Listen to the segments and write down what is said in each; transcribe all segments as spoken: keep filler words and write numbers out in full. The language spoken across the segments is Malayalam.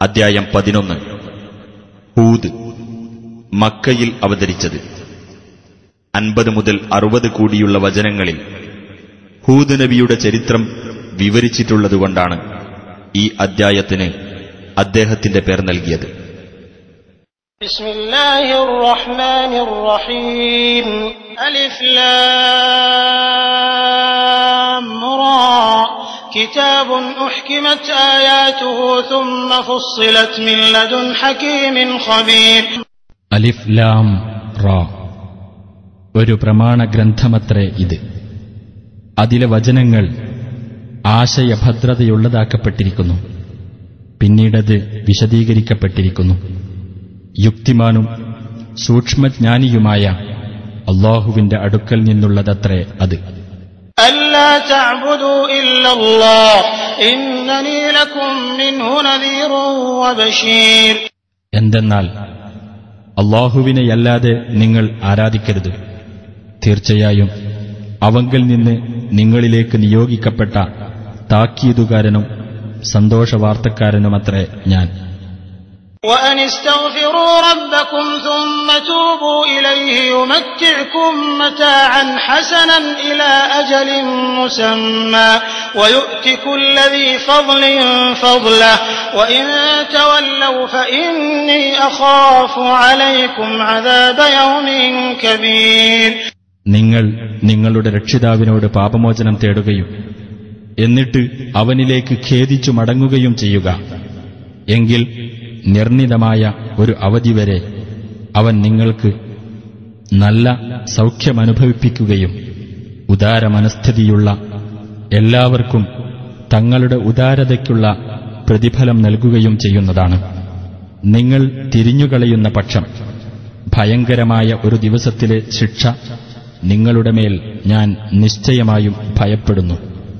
അദ്ധ്യായം പതിനൊന്ന്. ഹൂദ്. മക്കയിൽ അവതരിച്ചത്. അൻപത് മുതൽ അറുപത് കൂടിയുള്ള വചനങ്ങളിൽ ഹൂദ് നബിയുടെ ചരിത്രം വിവരിച്ചിട്ടുള്ളതുകൊണ്ടാണ് ഈ അദ്ധ്യായത്തിന് അദ്ദേഹത്തിന്റെ പേർ നൽകിയത്. ബിസ്മില്ലാഹിർ റഹ്മാനിർ റഹീം. അലിഫ് ലാം റാ. കിതാബുൻ ഉഹ്കിമത് ആയാതുഹു സുമ്മ ഫുസ്സിലത് മിൻ ലദുൻ ഹകീമിൻ ഖബീർ. അലിഫ് ലാം റാ. ഒരു പ്രമാണ ഗ്രന്ഥമത്രേ ഇത്. അതിലെ വചനങ്ങൾ ആശയഭദ്രതയുള്ളതാക്കപ്പെട്ടിരിക്കുന്നു. പിന്നീടത് വിശദീകരിക്കപ്പെട്ടിരിക്കുന്നു. യുക്തിമാനും സൂക്ഷ്മജ്ഞാനിയുമായ അല്ലാഹുവിന്റെ അടുക്കൽ നിന്നുള്ളതത്രേ അത്. അല്ലാ തഅ്ബുദൂ ഇല്ലല്ലാഹ് ഇന്നനീ ലകും മിൻഹു നദീറുൻ വബശീർ. എന്തെന്നാൽ അല്ലാഹുവിനെയല്ലാതെ നിങ്ങൾ ആരാധിക്കരുത്. തീർച്ചയായും അവങ്കിൽ നിന്ന് നിങ്ങളിലേക്ക് നിയോഗിക്കപ്പെട്ട താക്കീതുകാരനും സന്തോഷവാർത്തക്കാരനുമത്രേ ഞാൻ. وأن استغفروا ربكم ثم توبوا إليه يمتعكم متاعا حسنا إلى أجل مسمى ويؤت كل ذي فضل فضله وإن تولوا فإني أخاف عليكم عذاب يوم كبير. നിങ്ങൾ നിങ്ങളുടെ രക്ഷിതാവിനോട് പാപമോചനം തേടുകയും എന്നിട്ട് അവനിലേക്ക് ഖേദിച്ചു മടങ്ങുകയും ചെയ്യുക. എങ്കിൽ നിർണിതമായ ഒരു അവധി വരെ അവൻ നിങ്ങൾക്ക് നല്ല സൗഖ്യമനുഭവിപ്പിക്കുകയും ഉദാരമനസ്ഥിതിയുള്ള എല്ലാവർക്കും തങ്ങളുടെ ഉദാരതയ്ക്കുള്ള പ്രതിഫലം നൽകുകയും ചെയ്യുന്നതാണ്. നിങ്ങൾ തിരിഞ്ഞുകളയുന്ന പക്ഷം ഭയങ്കരമായ ഒരു ദിവസത്തിലെ ശിക്ഷ നിങ്ങളുടെ മേൽ ഞാൻ നിശ്ചയമായും ഭയപ്പെടുന്നു.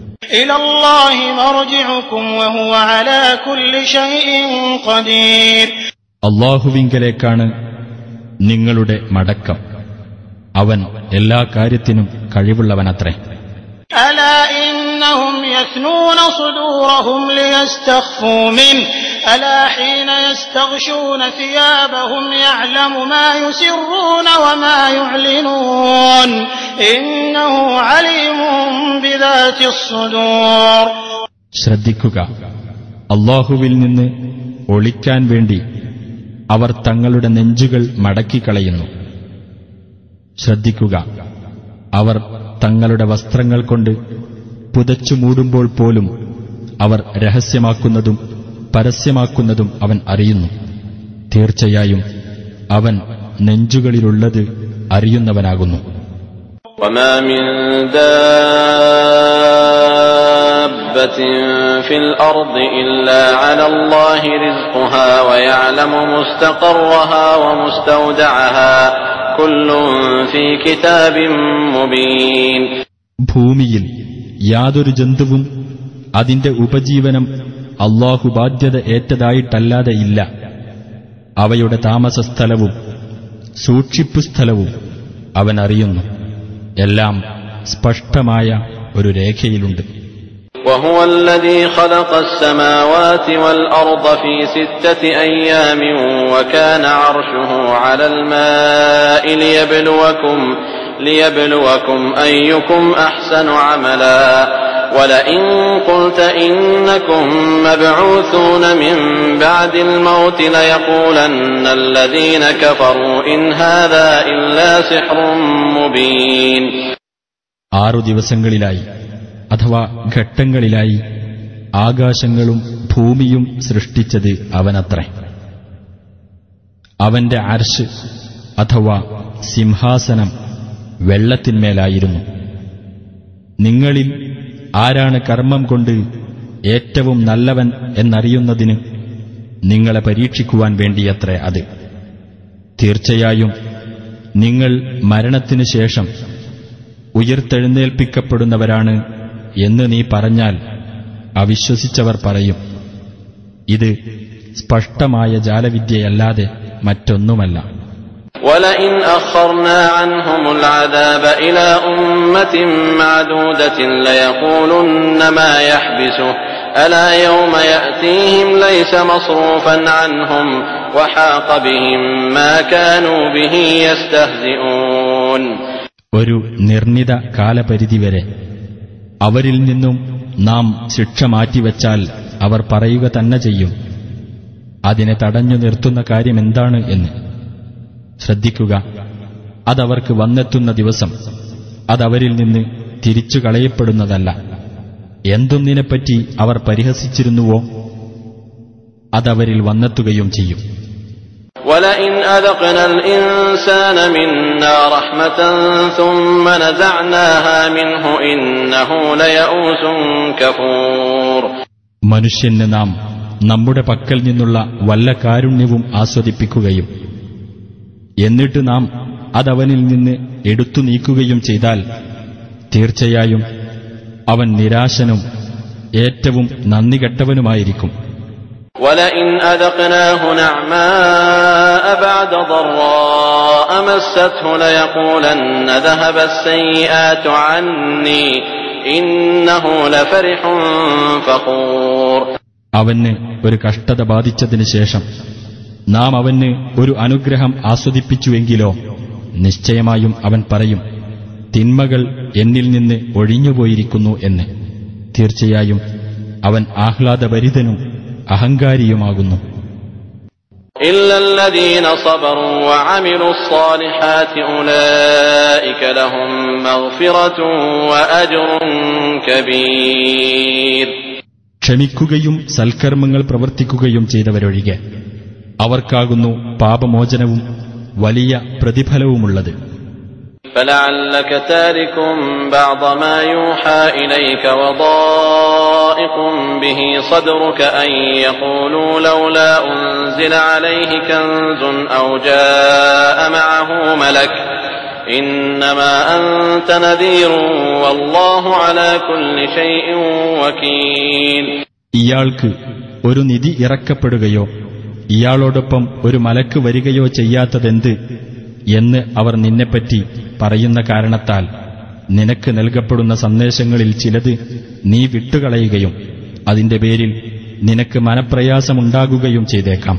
ഇലല്ലാഹി മർജിഉകും വഹുവ അലാ കുല്ലി ശൈഇൻ ഖദീർ. അല്ലാഹുവിങ്കലേക്കാണ് നിങ്ങളുടെ മടക്കം. അവൻ എല്ലാ കാര്യത്തിനും കഴിവുള്ളവനത്രേ. അലാ ഇന്നഹും യസ്നൂന സുദൂറഹും ലിയസ്തഖ്ഫൂ മിൻ അലാ ഹീന യസ്തഗ്ശൂന സിയാബഹും യഅലമു മാ യുസിറൂന വമാ യുഅ്ലിനൂൻ ഇന്നഹു അലീമുൻ ബിദാതിസ് സുദൂർ. ശ്രദ്ധിക്കുക, അല്ലാഹുവിൽ നിന്ന് ഒളിക്കാൻ വേണ്ടി അവർ തങ്ങളുടെ നെഞ്ചുകൾ മടക്കിക്കളയുന്നു. ശ്രദ്ധിക്കുക, അവർ തങ്ങളുടെ വസ്ത്രങ്ങൾ കൊണ്ട് പുതച്ചു മൂടുമ്പോൾ പോലും അവർ രഹസ്യമാക്കുന്നതും പരസ്യമാക്കുന്നതും അവൻ അറിയുന്നു. തീർച്ചയായും അവൻ നെഞ്ചുകളിലുള്ളത് അറിയുന്നവനാകുന്നു. വമാ മിൻ ദാബത്തിൻ ഫിൽ അർദി ഇല്ലാ അലല്ലാഹി റിസ്ഖുഹാ വയഅലമു മുസ്തഖറഹാ വമുസ്തൗദഅഹാ കുല്ലുൻ ഫീ കിതാബിൻ മുബീൻ. ഭൂമിയിൽ യാതൊരു ജന്തുവും അതിന്റെ ഉപജീവനം അല്ലാഹു ബാധ്യത ഏറ്റതായിട്ടല്ലാതെ ഇല്ല. അവയുടെ താമസസ്ഥലവും സൂക്ഷിപ്പുസ്ഥലവും അവൻ അറിയുന്നു. എല്ലാം സ്പഷ്ടമായ ഒരു രേഖയിലുണ്ട്. وهو الذي خلق السماوات والأرض في ستة أيام وكان عرشه على الماء ليبلوكم ليبلوكم أيكم أحسن عملا ولئن قلت إنكم مبعوثون من بعد الموت ليقولن الذين كفروا إن هذا إلا سحر مبين. ആറു ദിവസങ്ങളിലായി അഥവാ ഘട്ടങ്ങളിലായി ആകാശങ്ങളും ഭൂമിയും സൃഷ്ടിച്ചത് അവനത്രേ. അവന്റെ അർശ് അഥവാ സിംഹാസനം വെള്ളത്തിന്മേലായിരുന്നു. നിങ്ങളിൽ ആരാണ് കർമ്മം കൊണ്ട് ഏറ്റവും നല്ലവൻ എന്നറിയുന്നതിന് നിങ്ങളെ പരീക്ഷിക്കുവാൻ വേണ്ടിയത്രേ അത്. തീർച്ചയായും നിങ്ങൾ മരണത്തിനു ശേഷം ഉയർത്തെഴുന്നേൽപ്പിക്കപ്പെടുന്നവരാണ് എന്ന് നീ പറഞ്ഞാൽ അവിശ്വസിച്ചവർ പറയും, ഇത് സ്പഷ്ടമായ ജാലവിദ്യയല്ലാതെ മറ്റൊന്നുമല്ല. وَلَئِنْ أَخَّرْنَا عَنْهُمُ الْعَذَابَ إِلَى أُمَّةٍ مَّعْدُودَةٍ لَيَقُولُنَّ مَا يَحْبِسُهُ ألا يوم يأتيهم ليس مصروفا عنهم وحاق بهم ما كانوا به يستهزئون. ഒരു നിർണിത കാലപരിധിവരെ അവരിൽ നിന്നും നാം ശിക്ഷ മാറ്റിവെച്ചാൽ അവർ പറയുക തന്നെ ചെയ്യും, അതിനെ തടഞ്ഞു നിർത്തുന്ന കാര്യമെന്താണ് എന്ന്. ശ്രദ്ധിക്കുക, അതവർക്ക് വന്നെത്തുന്ന ദിവസം അതവരിൽ നിന്ന് തിരിച്ചു കളയപ്പെടുന്നതല്ല. എന്തൊന്നിനെപ്പറ്റി അവർ പരിഹസിച്ചിരുന്നുവോ അതവരിൽ വന്നെത്തുകയും ചെയ്യും. وَلَئِنْ أَذَقْنَا الْإِنسَانَ مِنَّا رَحْمَةً ثُمَّ نَزَعْنَاهَا مِنْهُ إِنَّهُ لَيَئُوسٌ كَفُورٌ. മനുഷ്യന് നാം നമ്മുടെ പക്കൽ നിന്നുള്ള വല്ല കാരുണ്യവും ആസ്വദിപ്പിക്കുകയും എന്നിട്ട് നാം അതവനിൽ നിന്ന് എടുത്തു നീക്കുകയും ചെയ്താൽ തീർച്ചയായും അവൻ നിരാശനും ഏറ്റവും നന്ദികെട്ടവനുമായിരിക്കും. وَلَئِنْ أَذَقْنَاهُ نَعْمَاءَ بَعْدَ ضَرَّاءَ مَسَّتْهُ لَيَقُولَنَّ ذَهَبَ السَّيِّئَاتُ عَنِّي إِنَّهُ لَفَرِحٌ فَخُورٌ. അവന് ഒരു കഷ്ടത ബാധിച്ചതിനു ശേഷം നാം അവന് ഒരു അനുഗ്രഹം ആസ്വദിപ്പിച്ചുവെങ്കിലോ നിശ്ചയമായും അവൻ പറയും, തിന്മകൾ എന്നിൽ നിന്ന് ഒഴിഞ്ഞുപോയിരിക്കുന്നു എന്ന്. തീർച്ചയായും അവൻ ആഹ്ലാദഭരിതനും അഹങ്കാരിയുമാകുന്നു. إِلَّا الَّذِينَ صَبَرُوا وَعَمِلُوا الصَّالِحَاتِ أُولَئِكَ لَهُم مَّغْفِرَةٌ وَأَجْرٌ كَبِيرٌ. ക്ഷമിക്കുകയും സൽക്കർമ്മങ്ങൾ പ്രവർത്തിക്കുകയും ചെയ്തവരൊഴികെ അവർക്കാകുന്നു പാപമോചനവും വലിയ പ്രതിഫലവുമുള്ളത്. فَلَعَلَّكَ تَارِكٌ بَعْضَ مَا يُوحَى إِلَيْكَ وَضَائِقٌ بِهِ صَدْرُكَ أَن يَقُولُوا لَوْلَا أُنزِلَ عَلَيْهِ كَنزٌ أَوْ جَاءَ مَعَهُ مَلَكٌ إِنَّمَا أَنتَ نَذِيرٌ وَاللَّهُ عَلَى كُلِّ شَيْءٍ وَكِيلٌ. ഇയാൾക്ക് ഒരു നിധി ഇറക്കപ്പെടുകയോ ഇയാളോടൊപ്പം ഒരു മലക്ക് വരികയോ ചെയ്യാത്തതെന്ത് എന്ന് അവർ നിന്നെപ്പറ്റി പറയുന്ന കാരണത്താൽ നിനക്ക് നൽകപ്പെടുന്ന സന്ദേശങ്ങളിൽ ചിലത് നീ വിട്ടുകളയുകയും അതിന്റെ പേരിൽ നിനക്ക് മനപ്രയാസമുണ്ടാകുകയും ചെയ്തേക്കാം.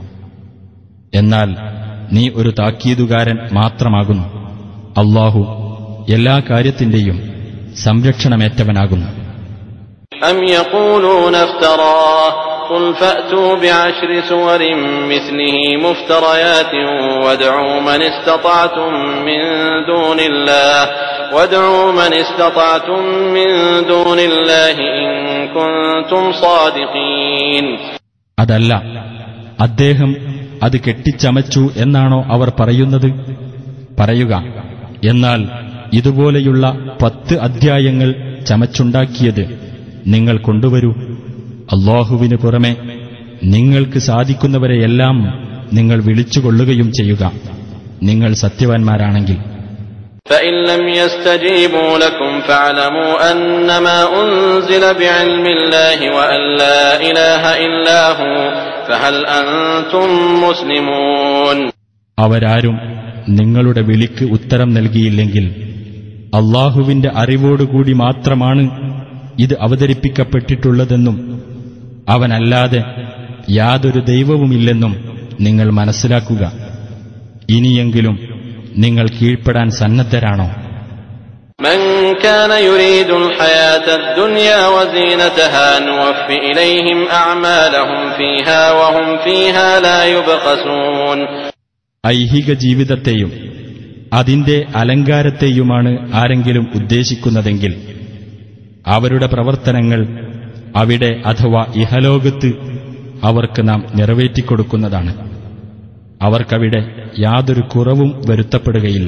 എന്നാൽ നീ ഒരു താക്കീതുകാരൻ മാത്രമാകുന്നു. അല്ലാഹു എല്ലാ കാര്യത്തിന്റെയും സംരക്ഷണമേറ്റവനാകുന്നു. أَمْ يَقُولُونَ افْتَرَاهُ قُلْ فَأْتُوا بِعَشْرِ سُوَرٍ مِثْلِهِ مُفْتَرَيَاتٍ وَادْعُوا مَنِ اسْتَطَعْتُم مِّن دُونِ اللَّهِ وَادْعُوا مَنِ اسْتَطَعْتُم مِّن دُونِ اللَّهِ إِن كُنتُمْ صَادِقِينَ. അതല്ല, അദ്ദേഹം അത് കെട്ടിച്ചമച്ചു എന്നാണോ അവർ പറയുന്നത്? പറയുക, എന്നാൽ ഇതുപോലെയുള്ള പത്ത് അധ്യായങ്ങൾ ചമച്ചുണ്ടാക്കിയത് നിങ്ങൾ കൊണ്ടുവരൂ. അല്ലാഹുവിനു പുറമെ നിങ്ങൾക്ക് സാധിക്കുന്നവരെയെല്ലാം നിങ്ങൾ വിളിച്ചുകൊള്ളുകയും ചെയ്യുക, നിങ്ങൾ സത്യവാൻമാരാണെങ്കിൽ. فَإِن لَّمْ يَسْتَجِيبُوا لَكُمْ فَاعْلَمُوا أَنَّمَا أُنزِلَ بِعِلْمِ اللَّهِ وَأَن لَّا إِلَٰهَ إِلَّا هُوَ فَهَلْ أَنتُم مُّسْلِمُونَ. അവരാരും നിങ്ങളുടെ വിളിക്ക് ഉത്തരം നൽകിയില്ലെങ്കിൽ അല്ലാഹുവിന്റെ അറിവോടുകൂടി മാത്രമാണ് ഇത് അവതരിപ്പിക്കപ്പെട്ടിട്ടുള്ളതെന്നും അവനല്ലാതെ യാതൊരു ദൈവവുമില്ലെന്നും നിങ്ങൾ മനസ്സിലാക്കുക. ഇനിയെങ്കിലും നിങ്ങൾ കീഴ്പ്പെടാൻ സന്നദ്ധരാണോ? من كان يريد الحياة الدنيا وزينتها نوفي إليهم أعمالهم فيها وهم فيها لا يبخسون. ഐഹിക ജീവിതത്തെയും അതിന്റെ അലങ്കാരത്തെയുമാണ് ആരെങ്കിലും ഉദ്ദേശിക്കുന്നതെങ്കിൽ അവരുടെ പ്രവർത്തനങ്ങൾ അവിടെ അഥവാ ഇഹലോകത്ത് അവർക്ക് നാം നിറവേറ്റിക്കൊടുക്കുന്നതാണ്. അവർക്കവിടെ യാതൊരു കുറവും വരുത്തപ്പെടുകയില്ല.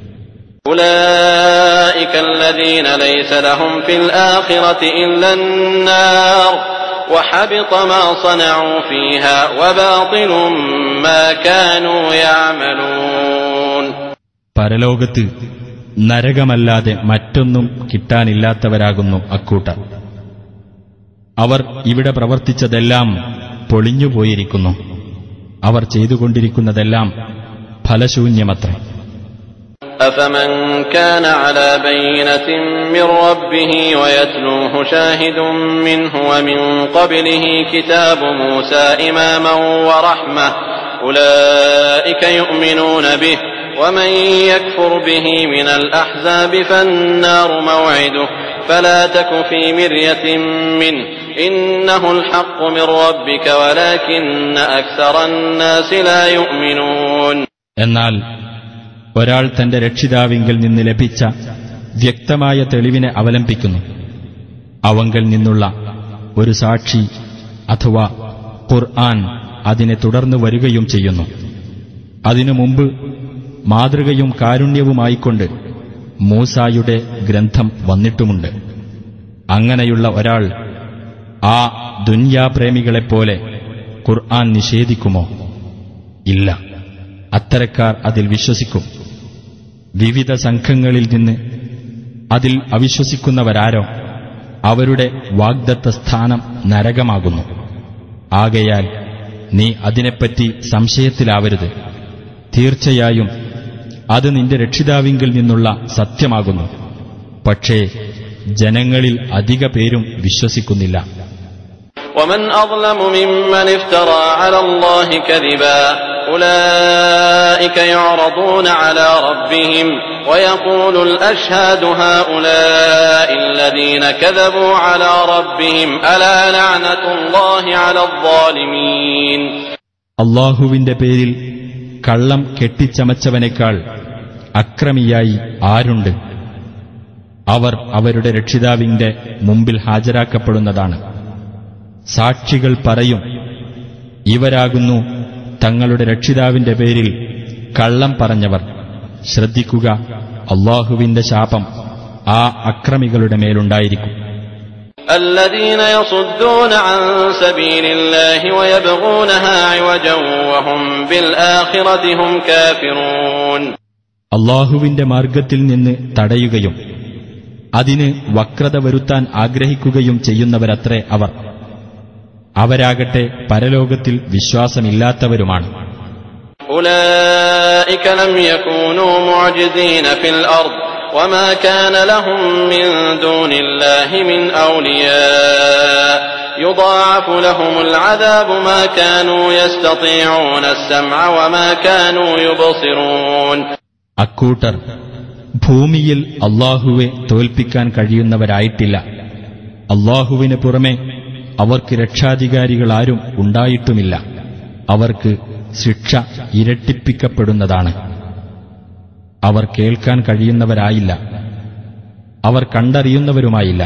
أولئك الذين ليس لهم في الآخرة إلا النار وحبط ما صنعوا فيها وباطل ما كانوا يعملون. പരലോകത്ത് നരകമല്ലാതെ മറ്റൊന്നും കിട്ടാനില്ലാത്തവരാകുന്നു അക്കൂട്ടർ. അവർ ഇവിടെ പ്രവർത്തിച്ചതെല്ലാം പൊളിഞ്ഞുപോയിരിക്കുന്നു. അവർ ചെയ്തുകൊണ്ടിരിക്കുന്നതെല്ലാം ഫലശൂന്യമത്രേ. أفمن كان على بينة من ربه ويتلوه شاهد منه ومن قبله كتاب موسى إماما ورحمة أولئك يؤمنون به ومن يكفر به من الأحزاب فالنار موعده فلا تك في مرية منه إنه الحق من ربك ولكن أكثر الناس لا يؤمنون. എന്നാൽ ഒരാൾ തന്റെ രക്ഷിതാവിങ്കിൽ നിന്ന് ലഭിച്ച വ്യക്തമായ തെളിവിനെ അവലംബിക്കുന്നു. അവങ്കൽ നിന്നുള്ള ഒരു സാക്ഷി അഥവാ ഖുർആൻ അതിനെ തുടർന്നു വരികയും ചെയ്യുന്നു. അതിനു മുമ്പ് മാതൃകയും കാരുണ്യവുമായിക്കൊണ്ട് മൂസായുടെ ഗ്രന്ഥം വന്നിട്ടുമുണ്ട്. അങ്ങനെയുള്ള ഒരാൾ ആ ദുന്യാപ്രേമികളെപ്പോലെ ഖുർആൻ നിഷേധിക്കുമോ? ഇല്ല, അത്തരക്കാർ അതിൽ വിശ്വസിക്കും. വിവിധ സംഘങ്ങളിൽ നിന്ന് അതിൽ അവിശ്വസിക്കുന്നവരാരോ അവരുടെ വാഗ്ദത്ത സ്ഥാനം നരകമാകുന്നു. ആകയാൽ നീ അതിനെപ്പറ്റി സംശയത്തിലാവരുത്. തീർച്ചയായും അത് നിന്റെ രക്ഷിതാവിങ്കിൽ നിന്നുള്ള സത്യമാകുന്നു. പക്ഷേ ജനങ്ങളിൽ അധിക പേരും വിശ്വസിക്കുന്നില്ല. ومن أظلم ممن افترى على الله كذبا أولئك يعرضون على ربهم ويقول الأشهاد هؤلاء الذين كذبوا على ربهم ألا لعنة الله على الظالمين. അല്ലാഹുവിന്റെ പേരിൽ കള്ളം കെട്ടിച്ചമച്ചവനേക്കാൾ അക്രമിയായി ആരുണ്ട്? അവർ അവരുടെ രക്ഷിതാവിന്റെ മുമ്പിൽ ഹാജരാക്കപ്പെടുന്നതാണ്. സാക്ഷികൾ പറയും, ഇവരാകുന്നു തങ്ങളുടെ രക്ഷിതാവിന്റെ പേരിൽ കള്ളം പറഞ്ഞവർ. ശ്രദ്ധിക്കുക, അല്ലാഹുവിന്റെ ശാപം ആ അക്രമികളുടെ മേലുണ്ടായിരിക്കും. الذين يصدون عن سبيل الله ويبغونها عوجا وهم بالآخرة هم كافرون. അല്ലാഹുവിന്റെ മാർഗത്തിൽ നിന്ന് തടയുകയും അതിന് വക്രത വരുത്താൻ ആഗ്രഹിക്കുകയും ചെയ്യുന്നവരത്രേ അവർ. അവരാകട്ടെ പരലോകത്തിൽ വിശ്വാസമില്ലാത്തവരുമാണ്. أولئك لم يكونوا معجزين في الأرض وما كان لهم من دون الله من أولياء يضاعف لهم العذاب ما كانوا يستطيعون السمع وما كانوا يبصرون. അക്കൂട്ടർ ഭൂമിയിൽ അല്ലാഹുവെ തോൽപ്പിക്കാൻ കഴിയുന്നവരായിട്ടില്ല. അല്ലാഹുവിന് പുറമെ അവർക്ക് രക്ഷാധികാരികളാരും ഉണ്ടായിട്ടുമില്ല. അവർക്ക് ശിക്ഷ ഇരട്ടിപ്പിക്കപ്പെടുന്നതാണ്. അവർ കേൾക്കാൻ കഴിയുന്നവരായില്ല, അവർ കണ്ടറിയുന്നവരുമായില്ല.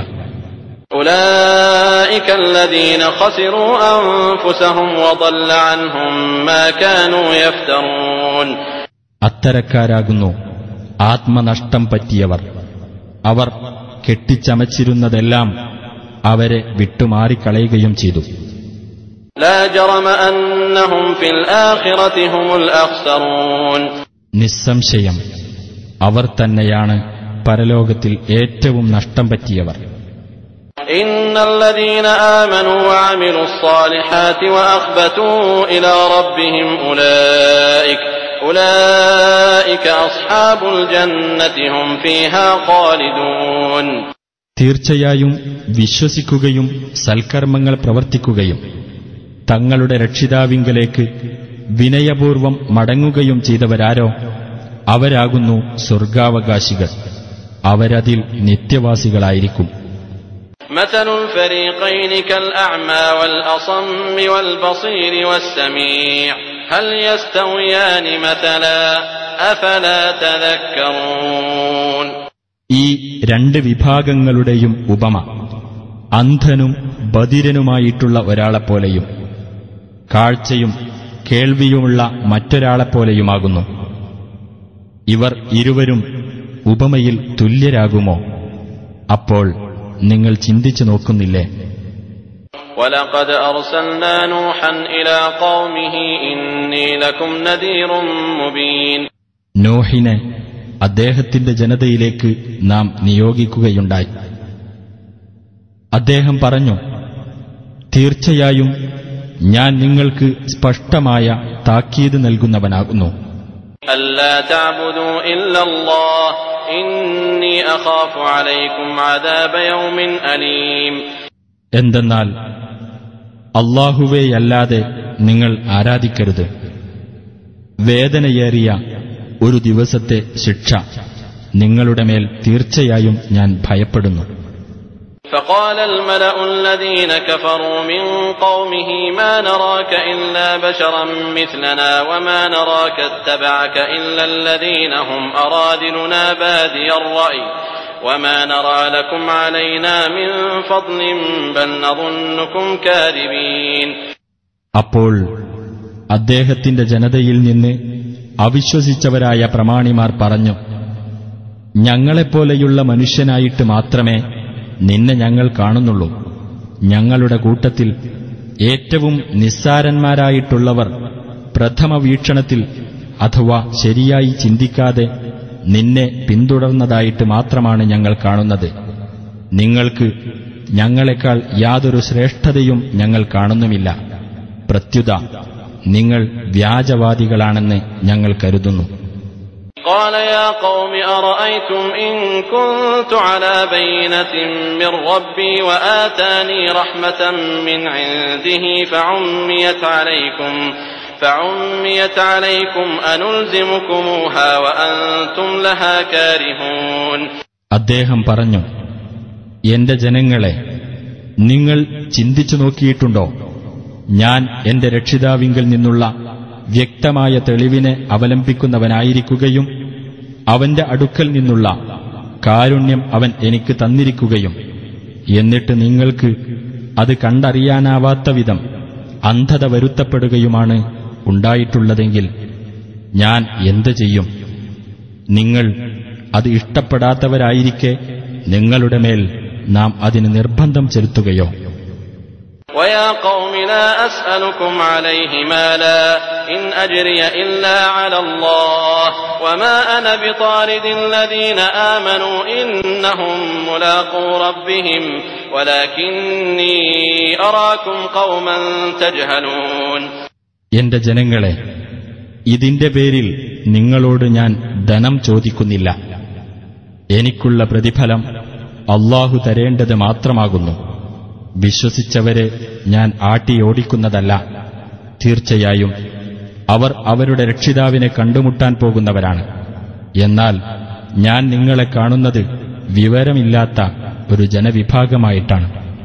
أولئك الذين خسروا أنفسهم وضل عنهم ما كانوا يفترون. അത്തരക്കാരാകുന്നു ആത്മനഷ്ടം പറ്റിയവർ. അവർ കെട്ടിച്ചമച്ചിരുന്നതെല്ലാം അവരെ വിട്ടുമാറിക്കളയുകയും ചെയ്തു. لا جرم أنهم في الآخرة هم الأخسرون. നിസ്സംശയം അവർ തന്നെയാണ് പരലോകത്തിൽ ഏറ്റവും നഷ്ടം പറ്റിയവർ. إن الذين آمنوا وعملوا الصالحات وأخبتوا إلى ربهم أولئك أولئك أصحاب الجنة هم فيها خالدون. തീർച്ചയായും വിശ്വസിക്കുകയും സൽക്കർമ്മങ്ങൾ പ്രവർത്തിക്കുകയും തങ്ങളുടെ രക്ഷിതാവിങ്കലേക്ക് വിനയപൂർവം മടങ്ങുകയും ചെയ്തവരാരോ അവരാകുന്നു സ്വർഗാവകാശികൾ. അവരതിൽ നിത്യവാസികളായിരിക്കും. مثل الفريقين كالأعمى والأصم والبصير والسميع هل يستويان مثلا أفلا تذكرون. ഈ രണ്ട് വിഭാഗങ്ങളുടെയും ഉപമ അന്ധനും ബധിരനുമായിട്ടുള്ള ഒരാളെപ്പോലെയും കാഴ്ചയും കേൾവിയുമുള്ള മറ്റൊരാളെപ്പോലെയുമാകുന്നു. ഇവർ ഇരുവരും ഉപമയിൽ തുല്യരാകുമോ? അപ്പോൾ നിങ്ങൾ ചിന്തിച്ചു നോക്കുന്നില്ലേ? وَلَقَدْ أَرْسَلْنَا نُوحًا إِلَى قَوْمِهِ إِنِّي لَكُمْ نَذِيرٌ مُبِينٌ. നോഹിനെ അദ്ദേഹത്തിന്റെ ജനതയിലേക്ക് നാം നിയോഗിക്കുകയുണ്ടായി. അദ്ദേഹം പറഞ്ഞു, തീർച്ചയായും ഞാൻ നിങ്ങൾക്ക് സ്പഷ്ടമായ താക്കീത് നൽകുന്നവനാകുന്നു. ألا تعبدوا إلا الله إني أخاف عليكم عذاب يوم أليم. എന്തെന്നാൽ അല്ലാഹുവേയല്ലാതെ നിങ്ങൾ ആരാധിക്കരുത്. വേദനയേറിയ ഒരു ദിവസത്തെ ശിക്ഷ നിങ്ങളുടെ മേൽ തീർച്ചയായും ഞാൻ ഭയപ്പെടുന്നു. فقال الملأ الذين كفروا من قومه ما نراك إلا بشرا مثلنا وما نراك اتبعك إلا الذين هم أرادلنا بادي الرأي وما نرى لكم علينا من فضل بل نظنكم كاذبين. അപ്പോൾ അദ്ദേഹത്തിന്റെ ജനതയിൽ നിന്ന് അവിശ്വസിച്ചവരായ പ്രമാണിമാർ പറഞ്ഞു, ഞങ്ങളെപ്പോലെയുള്ള മനുഷ്യനായിട്ട് മാത്രമേ നിന്നെ ഞങ്ങൾ കാണുന്നുള്ളൂ. ഞങ്ങളുടെ കൂട്ടത്തിൽ ഏറ്റവും നിസ്സാരന്മാരായിട്ടുള്ളവർ പ്രഥമ വീക്ഷണത്തിൽ അഥവാ ശരിയായി ചിന്തിക്കാതെ നിന്നെ പിന്തുടർന്നതായിട്ട് മാത്രമാണ് ഞങ്ങൾ കാണുന്നത്. നിങ്ങൾക്ക് ഞങ്ങളെക്കാൾ യാതൊരു ശ്രേഷ്ഠതയും ഞങ്ങൾ കാണുന്നുമില്ല. പ്രത്യുത നിങ്ങൾ വ്യാജവാദികളാണെന്ന് ഞങ്ങൾ കരുതുന്നു. قال يا قوم أرأيتم إن كنت على بينة من ربي وآتاني رحمة من عنده فعميت عليكم فعميت عليكم أنلزمكموها وأنتم لها كارهون. അദ്ദേഹം പറഞ്ഞു, എന്റെ ജനങ്ങളെ, നിങ്ങൾ ചിന്തിച്ചു നോക്കിയിട്ടുണ്ടോ? ഞാൻ എന്റെ രക്ഷിതാവിങ്കിൽ നിന്നുള്ള വ്യക്തമായ തെളിവിനെ അവലംബിക്കുന്നവനായിരിക്കുകയും അവന്റെ അടുക്കൽ നിന്നുള്ള കാരുണ്യം അവൻ എനിക്ക് തന്നിരിക്കുകയും എന്നിട്ട് നിങ്ങൾക്ക് അത് കണ്ടറിയാനാവാത്ത വിധം അന്ധത വരുത്തപ്പെടുകയുമാണ് ഉണ്ടായിട്ടുള്ളതെങ്കിൽ ഞാൻ എന്തു ചെയ്യും? നിങ്ങൾ അത് ഇഷ്ടപ്പെടാത്തവരായിരിക്കെ നിങ്ങളുടെ മേൽ നാം അതിന് നിർബന്ധം ചെലുത്തുകയോ? وَيَا قَوْمِ لَا أَسْأَلُكُمْ عَلَيْهِ مَالًا إِنْ أَجْرِيَ إِلَّا عَلَى اللَّهِ وَمَا أَنَا بِطَارِدِ الَّذِينَ آمَنُوا إِنَّهُمْ مُلَاقُو رَبِّهِمْ وَلَكِنِّي أَرَاكُمْ قَوْمًا تَجْهَلُونَ. എന്റെ ജനങ്ങളെ, ഇതിന്റെ പേരിൽ നിങ്ങളോട് ഞാൻ ധനം ചോദിക്കുന്നില്ല. എനിക്കുള്ള പ്രതിഫലം അല്ലാഹു തരേണ്ടത് മാത്രമാകുന്നു. വിശ്വസിച്ചവരെ ഞാൻ ആട്ടിയോടിക്കുന്നതല്ല. തീർച്ചയായും അവർ അവരുടെ രക്ഷിതാവിനെ കണ്ടുമുട്ടാൻ പോകുന്നവരാണ്. എന്നാൽ ഞാൻ നിങ്ങളെ കാണുന്നത് വിവരമില്ലാത്ത ഒരു ജനവിഭാഗമായിട്ടാണ്.